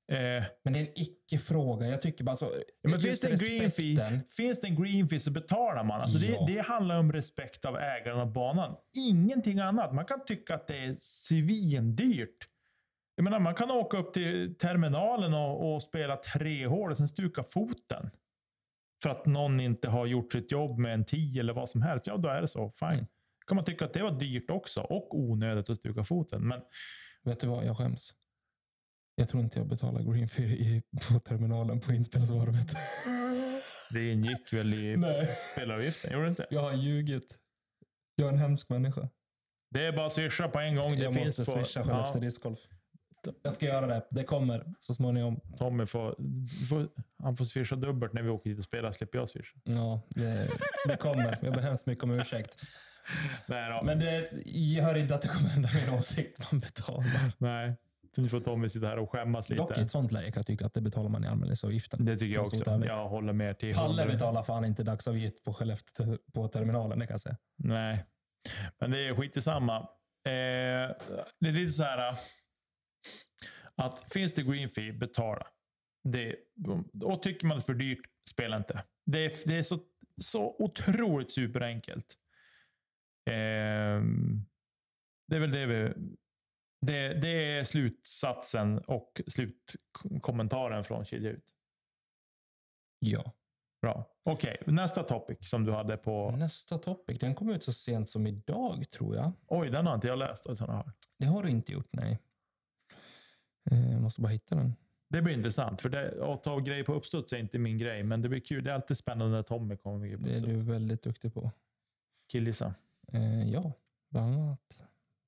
Eh, Men det är en icke-fråga. Jag tycker bara så... ja, men finns det, en green fee, finns det en green fee så betalar man. Alltså Ja. det, det handlar om respekt av ägaren av banan. Ingenting annat. Man kan tycka att det är svindyrt. Jag menar, man kan åka upp till terminalen och, och spela tre hål och sen stuka foten. För att någon inte har gjort sitt jobb med en tio eller vad som helst. Ja, då är det så. Fine. Kan man tycka att det var dyrt också. Och onödigt att stuka foten. Men Vet du vad? Jag skäms. Jag tror inte jag betalar green fee i, på terminalen på inspelsvarvet. det ingick väl i Nej. spelaravgiften, gjorde det inte? Jag har ljugit. Jag är en hemsk människa. Det är bara att swisha på en gång. Det jag finns måste på, swisha själv ja, efter discgolf. Jag ska göra det. Det kommer så småningom. Tommy får, får, han får swisha dubbelt när vi åker dit och spelar. Slipper jag swisha. Ja, det, det kommer. Jag ber hemskt mycket om ursäkt. Nej då. Men det gör inte att det kommer ändra min åsikt. Man betalar. Nej. Så nu får Tommy sitta här och skämmas lite. Dock i ett sånt läge kan jag tycka att det betalar man i anmälningsavgiften. Det tycker jag också. Jag håller med till Palle betalar fan inte dagsavgift på Skellefteå på terminalen, det kan jag säga. Nej, men det är skit i samma. Eh, det är lite så här att finns det green fee, betala. Det, och tycker man det är för dyrt, spela inte. Det är, det är så, så otroligt superenkelt. Eh, det är väl det vi... Det, det är slutsatsen och slutkommentaren från Kedja ut. Ja. Bra. Okej, okay. Nästa topic som du hade på... Nästa topic, den kom ut så sent som idag tror jag. Oj, den har inte jag läst. Sådana här. Det har du inte gjort, nej. Jag måste bara hitta den. Det blir intressant, för det, att ta grejer på uppstuds är inte min grej, men det blir kul. Det är alltid spännande när Tommy kommer med på det. Det är du väldigt duktig på. Killisa. Eh, ja, bland annat.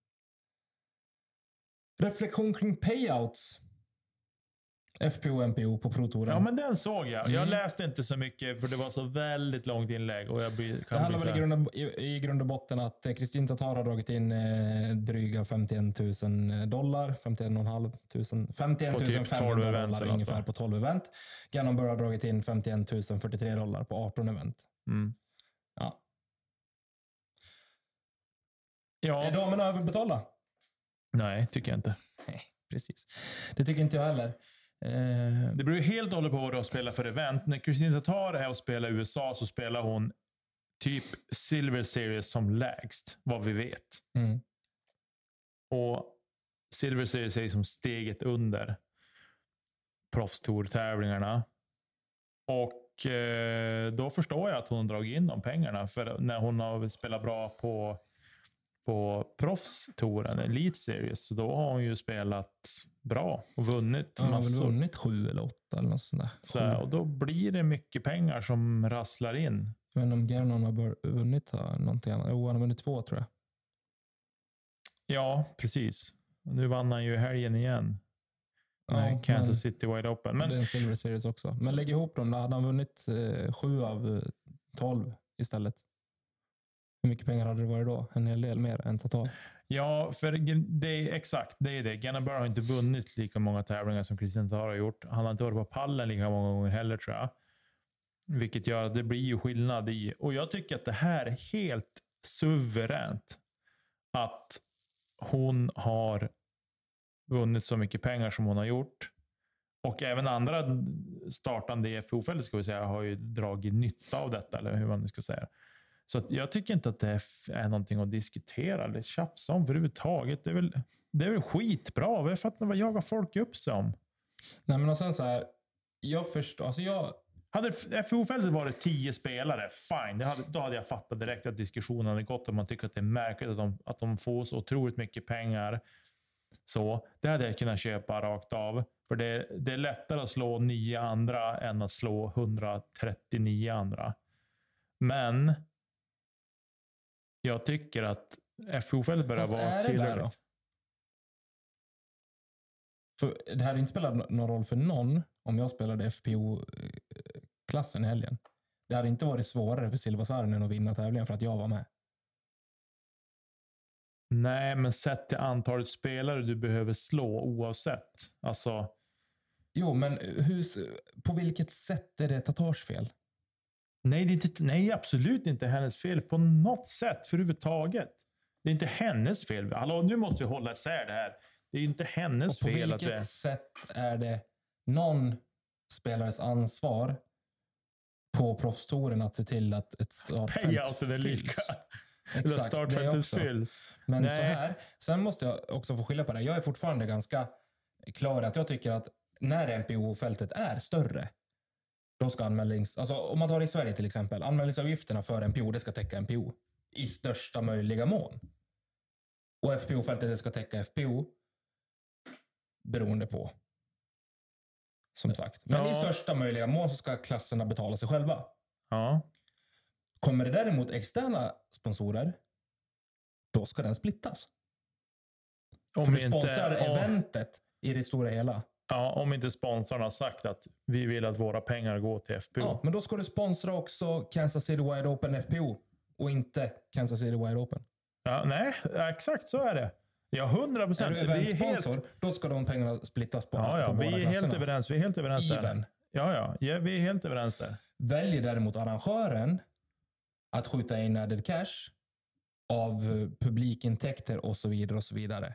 Reflektion kring payouts. F P O och M P O på Pro-touren. Ja, men den såg jag. Jag Mm. läste inte så mycket för det var så väldigt långt inlägg. Och jag blir, kan det handlar bli väl i grund, och, i, i grund och botten att Kristin Tatar har dragit in eh, dryga femtioen tusen dollar. femtioen och halv tusen. femtioen tusen femhundra dollar ungefär alltså. På tolv event. Gannon Burr har dragit in femtioen tusen fyrtiotre dollar på arton event. Mm. Ja. Ja. Är damerna överbetalda? Nej, tycker jag inte. Nej, precis. Det tycker inte jag heller. Eh... Det beror ju helt och hållet på vad du spelar för event. När Kristin Tatar är och spelar i U S A så spelar hon typ Silver Series som lägst, vad vi vet. Mm. Och Silver Series är som steget under proffstour-tävlingarna. Och eh, då förstår jag att hon har dragit in de pengarna. För när hon har spelat bra på på proffstouren, Elite Series, så då har hon ju spelat bra och vunnit. Hon har väl vunnit sju eller åtta eller något sånt där. Så här, och då blir det mycket pengar som rasslar in. Men om Gannon har vunnit någonting annat. Jo, han har vunnit två tror jag. Ja, precis. Nu vann han ju helgen igen. Ja, Kansas men, City Wide Open. Men, det är en Silver Series också. Men lägg ihop dem, då hade han vunnit eh, sju av tolv istället. Hur mycket pengar hade det varit då? En hel del mer än Tatar. Ja, för det är exakt, det är det. Gannon Burr har inte vunnit lika många tävlingar som Kristin Tatar har gjort. Han har inte varit på pallen lika många gånger heller, tror jag. Vilket gör att det blir ju skillnad i. Och jag tycker att det här är helt suveränt. Att hon har vunnit så mycket pengar som hon har gjort. Och även andra startande i F P O-fältet ska vi säga har ju dragit nytta av detta, eller hur man nu ska säga. Så att jag tycker inte att det är någonting att diskutera eller tjafsa om överhuvudtaget. Det är väl, det är väl skitbra. Jag fattar vad jagar folk upp sig om. Nej, men och sen så här, jag förstår, alltså jag... Hade F P O-fältet varit tio spelare, fine. Det hade, då hade jag fattat direkt att diskussionen hade gått om man tycker att det är märkligt att de, att de får så otroligt mycket pengar. Så det hade jag kunnat köpa rakt av. För det, det är lättare att slå nio andra än att slå hundratrettionio andra. Men jag tycker att F P O-fältet börjar Fast vara tillräckligt. För det här inte spelat någon roll för någon om jag spelade F P O-klassen i helgen. Det hade inte varit svårare för Silva Saarinen att vinna tävlingen för att jag var med. Nej, men sett till antalet spelare du behöver slå oavsett. Alltså... Jo, men hur, på vilket sätt är det Tatars fel? Nej, det är inte, nej, absolut inte hennes fel på något sätt för överhuvudtaget. Det är inte hennes fel. Hallå, nu måste vi hålla isär det här. Det är inte hennes och på fel. På vilket att det... sätt är det någon spelares ansvar på proffstouren att se till att ett startfält Payouten är lika. Eller Exakt, startfältet fylls. Men Nej. så här, sen måste jag också få skilja på det. Jag är fortfarande ganska klar att jag tycker att när N P O-fältet är större, då ska anmälnings... Alltså om man tar det i Sverige till exempel, anmälningsavgifterna för N P O, det ska täcka N P O i största möjliga mån. Och F P O-fältet, det ska täcka F P O beroende på. Som sagt. Men ja. i största möjliga mån så ska klasserna betala sig själva. Ja. Kommer det däremot externa sponsorer, då ska den splittas. Om För du inte, sponsrar om, eventet i det stora hela. ja, om inte sponsorn har sagt att vi vill att våra pengar går till F P O. Ja, men då ska du sponsra också Kansas City Wide Open F P O och inte Kansas City Wide Open. Ja, nej, exakt så är det. Ja, hundra procent. Är du eventsponsor, helt... då ska de pengarna splittas på, ja, ja, på båda vi är klasserna. helt överens. Vi är helt överens där. Even. Ja, ja, ja, vi är helt överens där. Väljer däremot arrangören att skjuta in added cash av publikintäkter och så vidare och så vidare.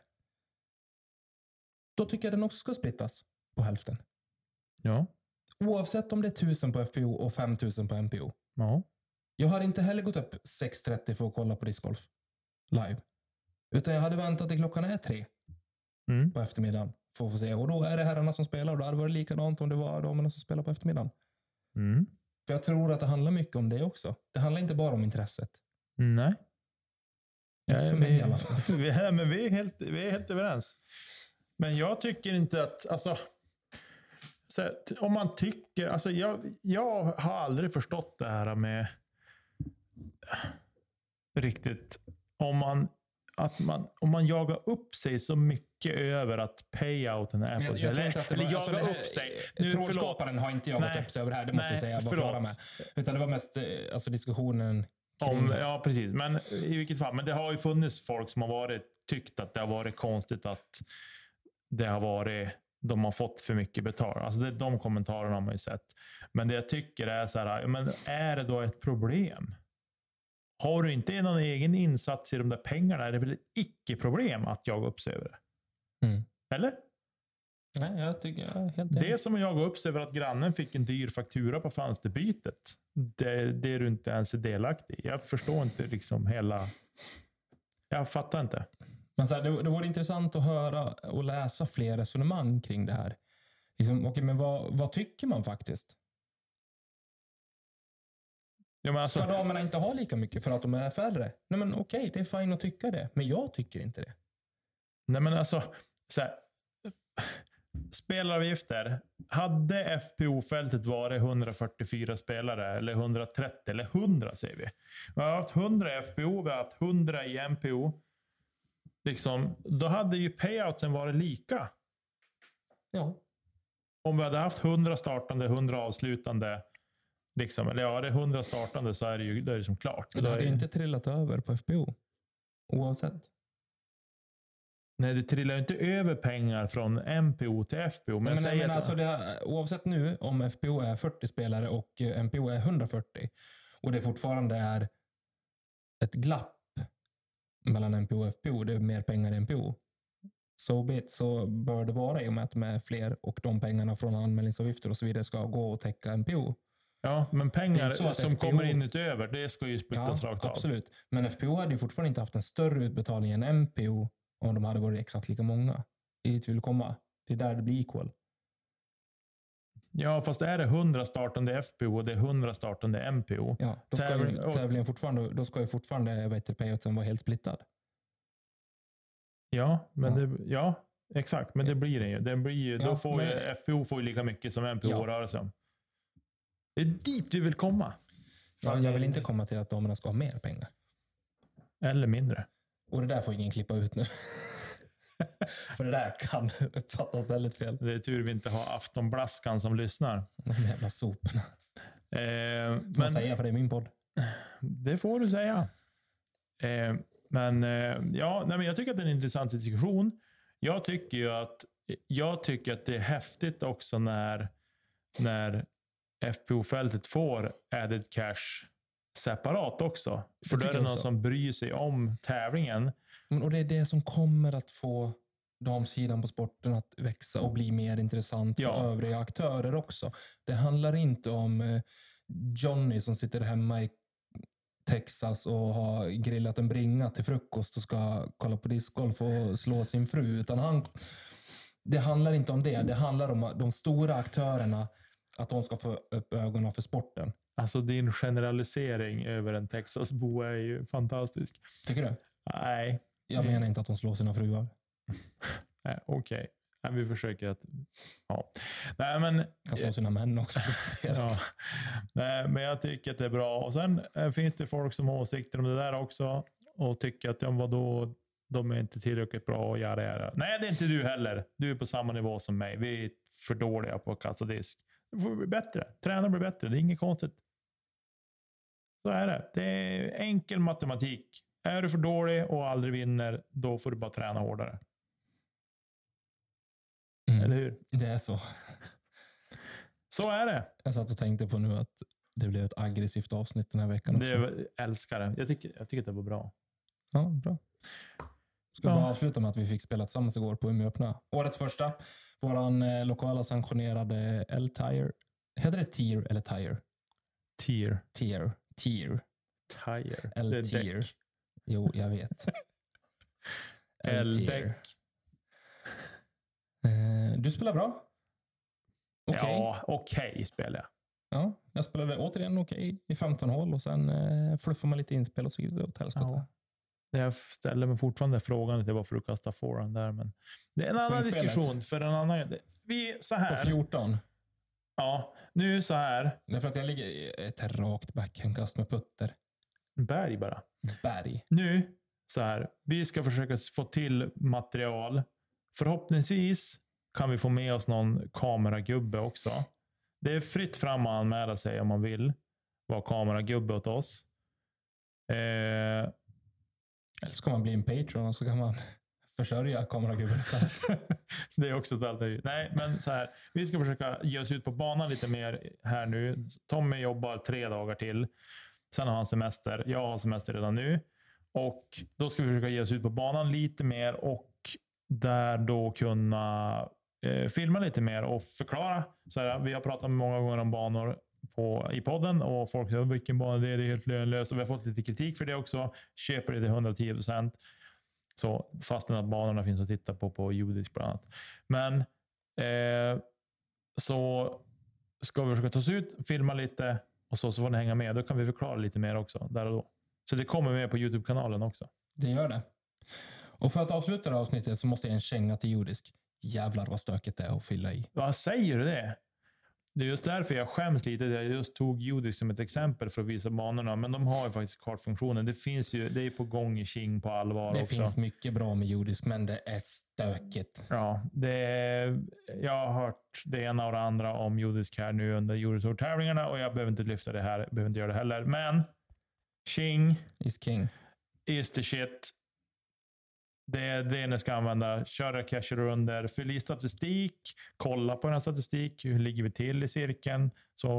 Då tycker jag den också ska splittas på hälften. Ja. Oavsett om det är tusen på F P O och fem tusen på N P O. Ja. Jag hade inte heller gått upp sex trettio för att kolla på discgolf live. Utan jag hade väntat till klockan är tre Mm. på eftermiddagen för att få se. Och då är det herrarna som spelar och då hade det varit likadant om det var damerna som spelar på eftermiddagen. Mm. För jag tror att det handlar mycket om det också. Det handlar inte bara om intresset. Nej. Inte Ja, för mig vi, i alla fall. vi, är, men vi, är helt, vi är helt överens. Men jag tycker inte att... Alltså, så här, om man tycker... Alltså, jag, jag har aldrig förstått det här med... Riktigt. Om man, att man, om man jagar upp sig så mycket över att payouten är Men på... jag, jag eller tror inte att det eller var, jaga alltså det här, upp sig. Nu, trådskaparen förlåt. har inte jagat Nej. upp sig över det här. Det måste Nej, jag säga. Jag var förlåt. klara med. Utan det var mest eh, alltså diskussionen kring... Om, ja, precis. Men i vilket fall. Men det har ju funnits folk som har varit, tyckt att det har varit konstigt att det har varit... De har fått för mycket betalt. Alltså det, de kommentarerna har man ju sett. Men det jag tycker är så här, men är det då ett problem? Har du inte någon egen insats i de där pengarna är det väl ett icke-problem att jaga upp sig över det? Mm. Eller? Nej, jag tycker jag är helt Det enig. som att jaga upp sig över att grannen fick en dyr faktura på fönsterbytet. Det, det är du inte ens är delaktig i. Jag förstår inte liksom hela... Jag fattar inte. Men så här, det, det vore intressant att höra och läsa fler resonemang kring det här. Liksom, okej, men vad, vad tycker man faktiskt? Ja, men alltså, Ska damerna inte ha lika mycket för att de är färre? Nej, men okej, det är fint att tycka det. Men jag tycker inte det. nej men alltså... Så här, spelaravgifter. Hade F P O-fältet varit hundrafyrtiofyra spelare eller hundratrettio eller hundra säger vi. Vi har haft hundra i F P O, vi har haft hundra i N P O. Liksom, då hade ju payoutsen varit lika. Ja. Om vi hade haft hundra startande, hundra avslutande, liksom, eller ja, det är hundra startande så är det ju, då är det som klart. Det Då hade är, ju inte trillat över på F P O. Oavsett. nej, det trillar ju inte över pengar från N P O till F P O. Men, Men, jag men, säger men att, alltså det här, oavsett nu om F P O är fyrtio spelare och eh, N P O är hundrafyrtio och det fortfarande är ett glapp mellan N P O och F P O, det är mer pengar i N P O. So be it, så bör det vara i och med att de är fler och de pengarna från anmälningsavgifter och så vidare ska gå och täcka N P O. ja, men Det är pengar inte så att som F P O kommer in utöver, det ska ju splittas Ja, rakt av. absolut. Men F P O hade ju fortfarande inte haft en större utbetalning än N P O om de hade varit exakt lika många. Det är dit vi vill komma. Det är där det blir equal. Ja, fast är det hundra startande F P O och det är hundra startande N P O. Ja, då ska Tävling- ju och- tävlingen fortfarande, då ska ju fortfarande vet du, payoutsen vara helt splittad. Ja, men Ja. Det, ja, exakt. Men det blir det ju. Det blir ju Ja, då får men- ju F P O får ju lika mycket som N P O Ja. rör sig om. Det är dit du vill komma. Ja, jag vill inte komma till att damerna ska ha mer pengar. Eller mindre. Och det där får ingen klippa ut nu. För det där kan uppfattas väldigt fel. Det är tur vi inte har Aftonblaskan som lyssnar. De jävla soporna. Eh, Men... men säga för det är min podd. det får du säga. Eh, men eh, ja, nej, men jag tycker att det är en intressant diskussion. Jag tycker ju att jag tycker att det är häftigt också när när F P O-fältet får added cash separat också. För då tycker är det jag någon också. som bryr sig om tävlingen. Men, och det är det som kommer att få damsidan på sporten att växa och bli mer intressant Ja. för övriga aktörer också. Det handlar inte om eh, Johnny som sitter hemma i Texas och har grillat en bringa till frukost och ska kolla på discgolf och slå sin fru. Utan han, det handlar inte om det. Det handlar om de stora aktörerna, att de ska få upp ögonen för sporten. Alltså din generalisering över en Texasbo är ju fantastisk. Tycker du? Nej. Jag menar inte att de slår sina fruar. Nej, okej. Okay. Vi försöker att... Ja. Nej, men... Kan slå sina män också. Ja. Nej, men jag tycker att det är bra. Och sen äh, finns det folk som har åsikter om det där också. Och tycker att ja, vadå, de är inte tillräckligt bra och göra det. Nej, det är inte du heller. Du är på samma nivå som mig. Vi är för dåliga på att kasta disk. Det får bli bättre. Träna blir bättre. Det är inget konstigt. Så är det. Det är enkel matematik. Är du för dålig och aldrig vinner, då får du bara träna hårdare. Mm. Eller hur? Det är så. Så är det. Jag satt och tänkte på nu att det blev ett aggressivt avsnitt den här veckan också. Det älskar det. Jag tycker, jag tycker att det var bra. Ja, bra. Ska Ja. bara avsluta med att vi fick spela tillsammans igår på Umeå öppna. Årets första. Våran eh, lokala sanktionerade L-Tire. Heter det Tier eller Tire? Tier. Tier. Tier. Tire. L-Tier. Jo, jag vet. L-däck. Eh, du spelar bra. Okej. Okay. Ja, okej okay, spelar jag. Ja, jag spelade återigen okej okay, i femton hål och sen eh, fluffar man lite inspel och så gick det åt helskotta. Ja. Jag ställer mig fortfarande frågan till varför du kastar forehand där, men det är en annan diskussion för en annan. Vi så här. På fjorton. Ja, nu så här. Därför att jag ligger i ett rakt backhandkast med putter. Berg bara. Berg. Nu så här. Vi ska försöka få till material. Förhoppningsvis kan vi få med oss någon kameragubbe också. Det är fritt fram att anmäla sig om man vill vara kameragubbe åt oss. Eh, Eller ska man bli en Patreon så kan man försörja kameragubben. Det är också ett alternativ. Nej, men så här. Vi ska försöka ge oss ut på banan lite mer här nu. Tommy jobbar tre dagar till. Sen har han semester. Jag har semester redan nu. Och då ska vi försöka ge oss ut på banan lite mer och där då kunna eh, filma lite mer och förklara. Så här, vi har pratat många gånger om banor på, i podden och folk säger vilken bana det är, det är helt lönlöst. Och vi har fått lite kritik för det också. Köper det till hundratio procent. Så fastän att banorna finns att titta på på judisk bland annat. Men eh, så ska vi försöka ta oss ut, filma lite och så, så får ni hänga med. Då kan vi förklara lite mer också där och då. Så det kommer med på YouTube-kanalen också. Det gör det. Och för att avsluta det här avsnittet så måste jag en känga till judisk. Jävlar vad stökigt det är att fylla i. Vad säger du det? Det är just därför jag skäms lite. Jag just tog judisk som ett exempel för att visa banorna. Men de har ju faktiskt kartfunktionen. Det finns ju, det är på gång i King på allvar det också. Det finns mycket bra med judisk, men det är stökigt. Ja, det är, jag har hört det ena och det andra om judisk här nu under judisk-tävlingarna. Och jag behöver inte lyfta det här. Jag behöver inte göra det heller. Men King is king. Is the shit. Det är det ni ska använda. Köra cacher under. Fyll i statistik. Kolla på den här statistik. Hur ligger vi till i cirkeln? Så,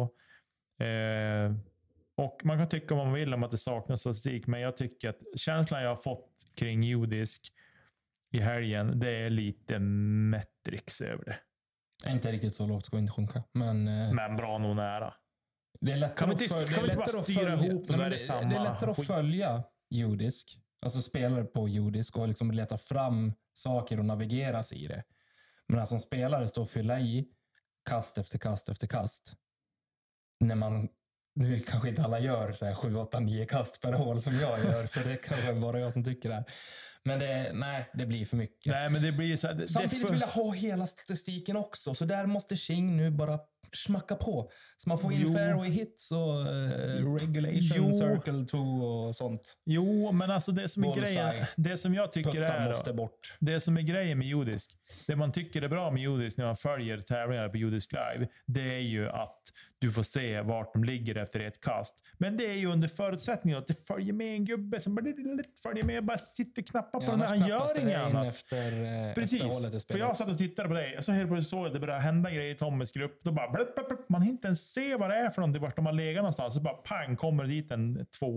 eh, och man kan tycka vad man vill om att det saknas statistik. Men jag tycker att känslan jag har fått kring judisk i helgen, det är lite metrix över det. Det är inte riktigt så lågt, ska vi inte sjunka. Men, eh, men bra nog nära. Det är lättare kan vi inte, att, för, kan det är vi inte bara styra följa, ihop det, där det, samma det är lättare att skit. följa judisk. Alltså spelare på judisk och liksom leta fram saker och navigeras i det. Men alltså som spelare står och fylla i kast efter kast efter kast. När man, nu kanske inte alla gör så här sju, åtta, nio kast per hål som jag gör. Så det kanske bara jag som tycker det här. Men det, nej, det blir för mycket. Nej, men det blir så här, det, Samtidigt det för... vill jag ha hela statistiken också. Så där måste King nu bara smacka på. Så man får in jo. fairway hits och uh, regulation, jo. circle two och sånt. Jo, men alltså det som är Bullseye. grejen, det som jag tycker Puttan är måste då, bort. det som är grejen med judisk, det man tycker är bra med judisk när man följer tävlingar på judisk live, det är ju att du får se vart de ligger efter ett kast. Men det är ju under förutsättning att det följer med en gubbe som bara följer med och bara sitter och knappar på Ja, den där. Han gör inget annat. Efter, Precis, efter för jag satt och tittade på dig och så helt plötsligt såg jag att det började hända grejer i Tommys grupp. Då bara, blupp, blupp, blupp. Man hinner inte ens se vad det är för någonting, vart de har legat någonstans. Så bara pang, kommer det dit en tvåa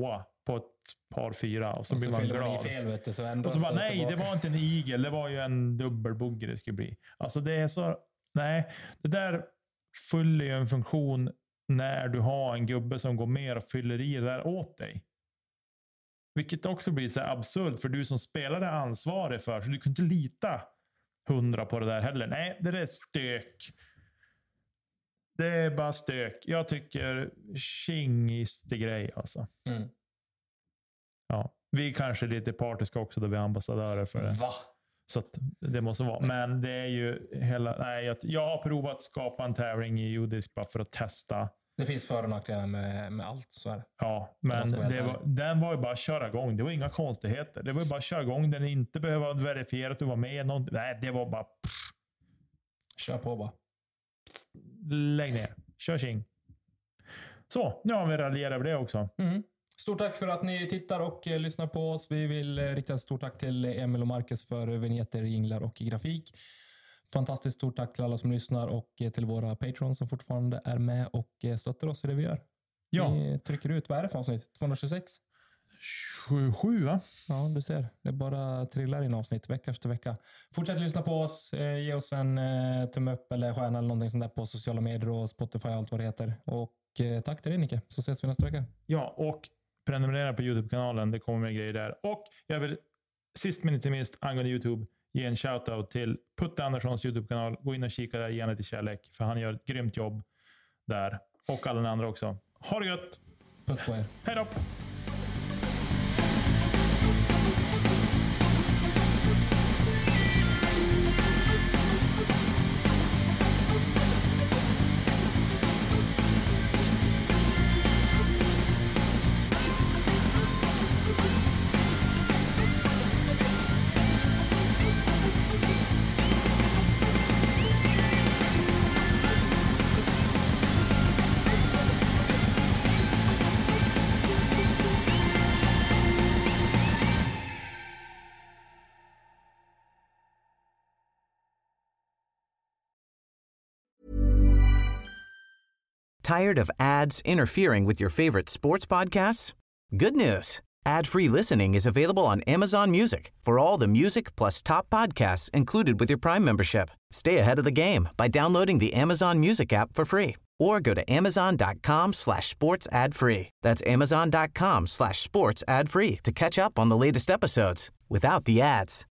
på ett par fyra och så, Och blir så man fyller man i glad. fel, vet du, så ändå Och så bara, står nej, tillbaka. det var inte en igel, det var ju en dubbelbogge det skulle bli. Alltså det är så, nej, det där fyller ju en funktion när du har en gubbe som går mer och fyller i det där åt dig. Vilket också blir så här absurt, för du som spelare är ansvarig för, så du kan inte lita hundra på det där heller. Nej, det där är stök. Det är bara stök. Jag tycker tjingiste grej alltså. Mm. Ja, vi kanske är lite partiska också då vi är ambassadörer för det. Va? Så att det måste vara. Men det är ju hela... Nej, jag, jag har provat att skapa en tävling i judisk bara för att testa. Det finns för- och nackdelar med, med allt, så är det. Ja, men måste vara helt det var, den var ju bara att köra igång. Det var inga konstigheter. Det var ju bara att köra igång. Den inte behöva verifiera att du var med. Någon, nej, det var bara... Pff, Kör på bara. lägg ner. Kör tjing. Så, nu har vi raljerat över det också. Mm. Stort tack för att ni tittar och eh, lyssnar på oss. Vi vill eh, rikta ett stort tack till Emil och Marcus för vignetter, jinglar och grafik. Fantastiskt stort tack till alla som lyssnar och eh, till våra patrons som fortfarande är med och eh, stöttar oss i det vi gör. Ja. Vi trycker ut, vad är det för avsnitt? tvåhundratjugosex? Sju, sju va? Ja, du ser. Det bara trillar in avsnitt vecka efter vecka. Fortsätt lyssna på oss. Eh, ge oss en eh, tumme upp eller stjärna eller någonting sånt där på sociala medier och Spotify och allt vad det heter. Och eh, tack till dig, Nicke. Så ses vi nästa vecka. Ja, och prenumerera på YouTube-kanalen. Det kommer mer grejer där. Och jag vill sist men inte minst angående YouTube ge en shoutout till Putte Anderssons YouTube-kanal. Gå in och kika där, ge henne lite kärlek. För han gör ett grymt jobb där. Och alla andra också. Ha det gött! Puss på er. Hej då! Tired of ads interfering with your favorite sports podcasts? Good news. Ad-free listening is available on Amazon Music for all the music plus top podcasts included with your Prime membership. Stay ahead of the game by downloading the Amazon Music app for free or go to amazon.com slash sports ad free. That's amazon.com slash sports ad free to catch up on the latest episodes without the ads.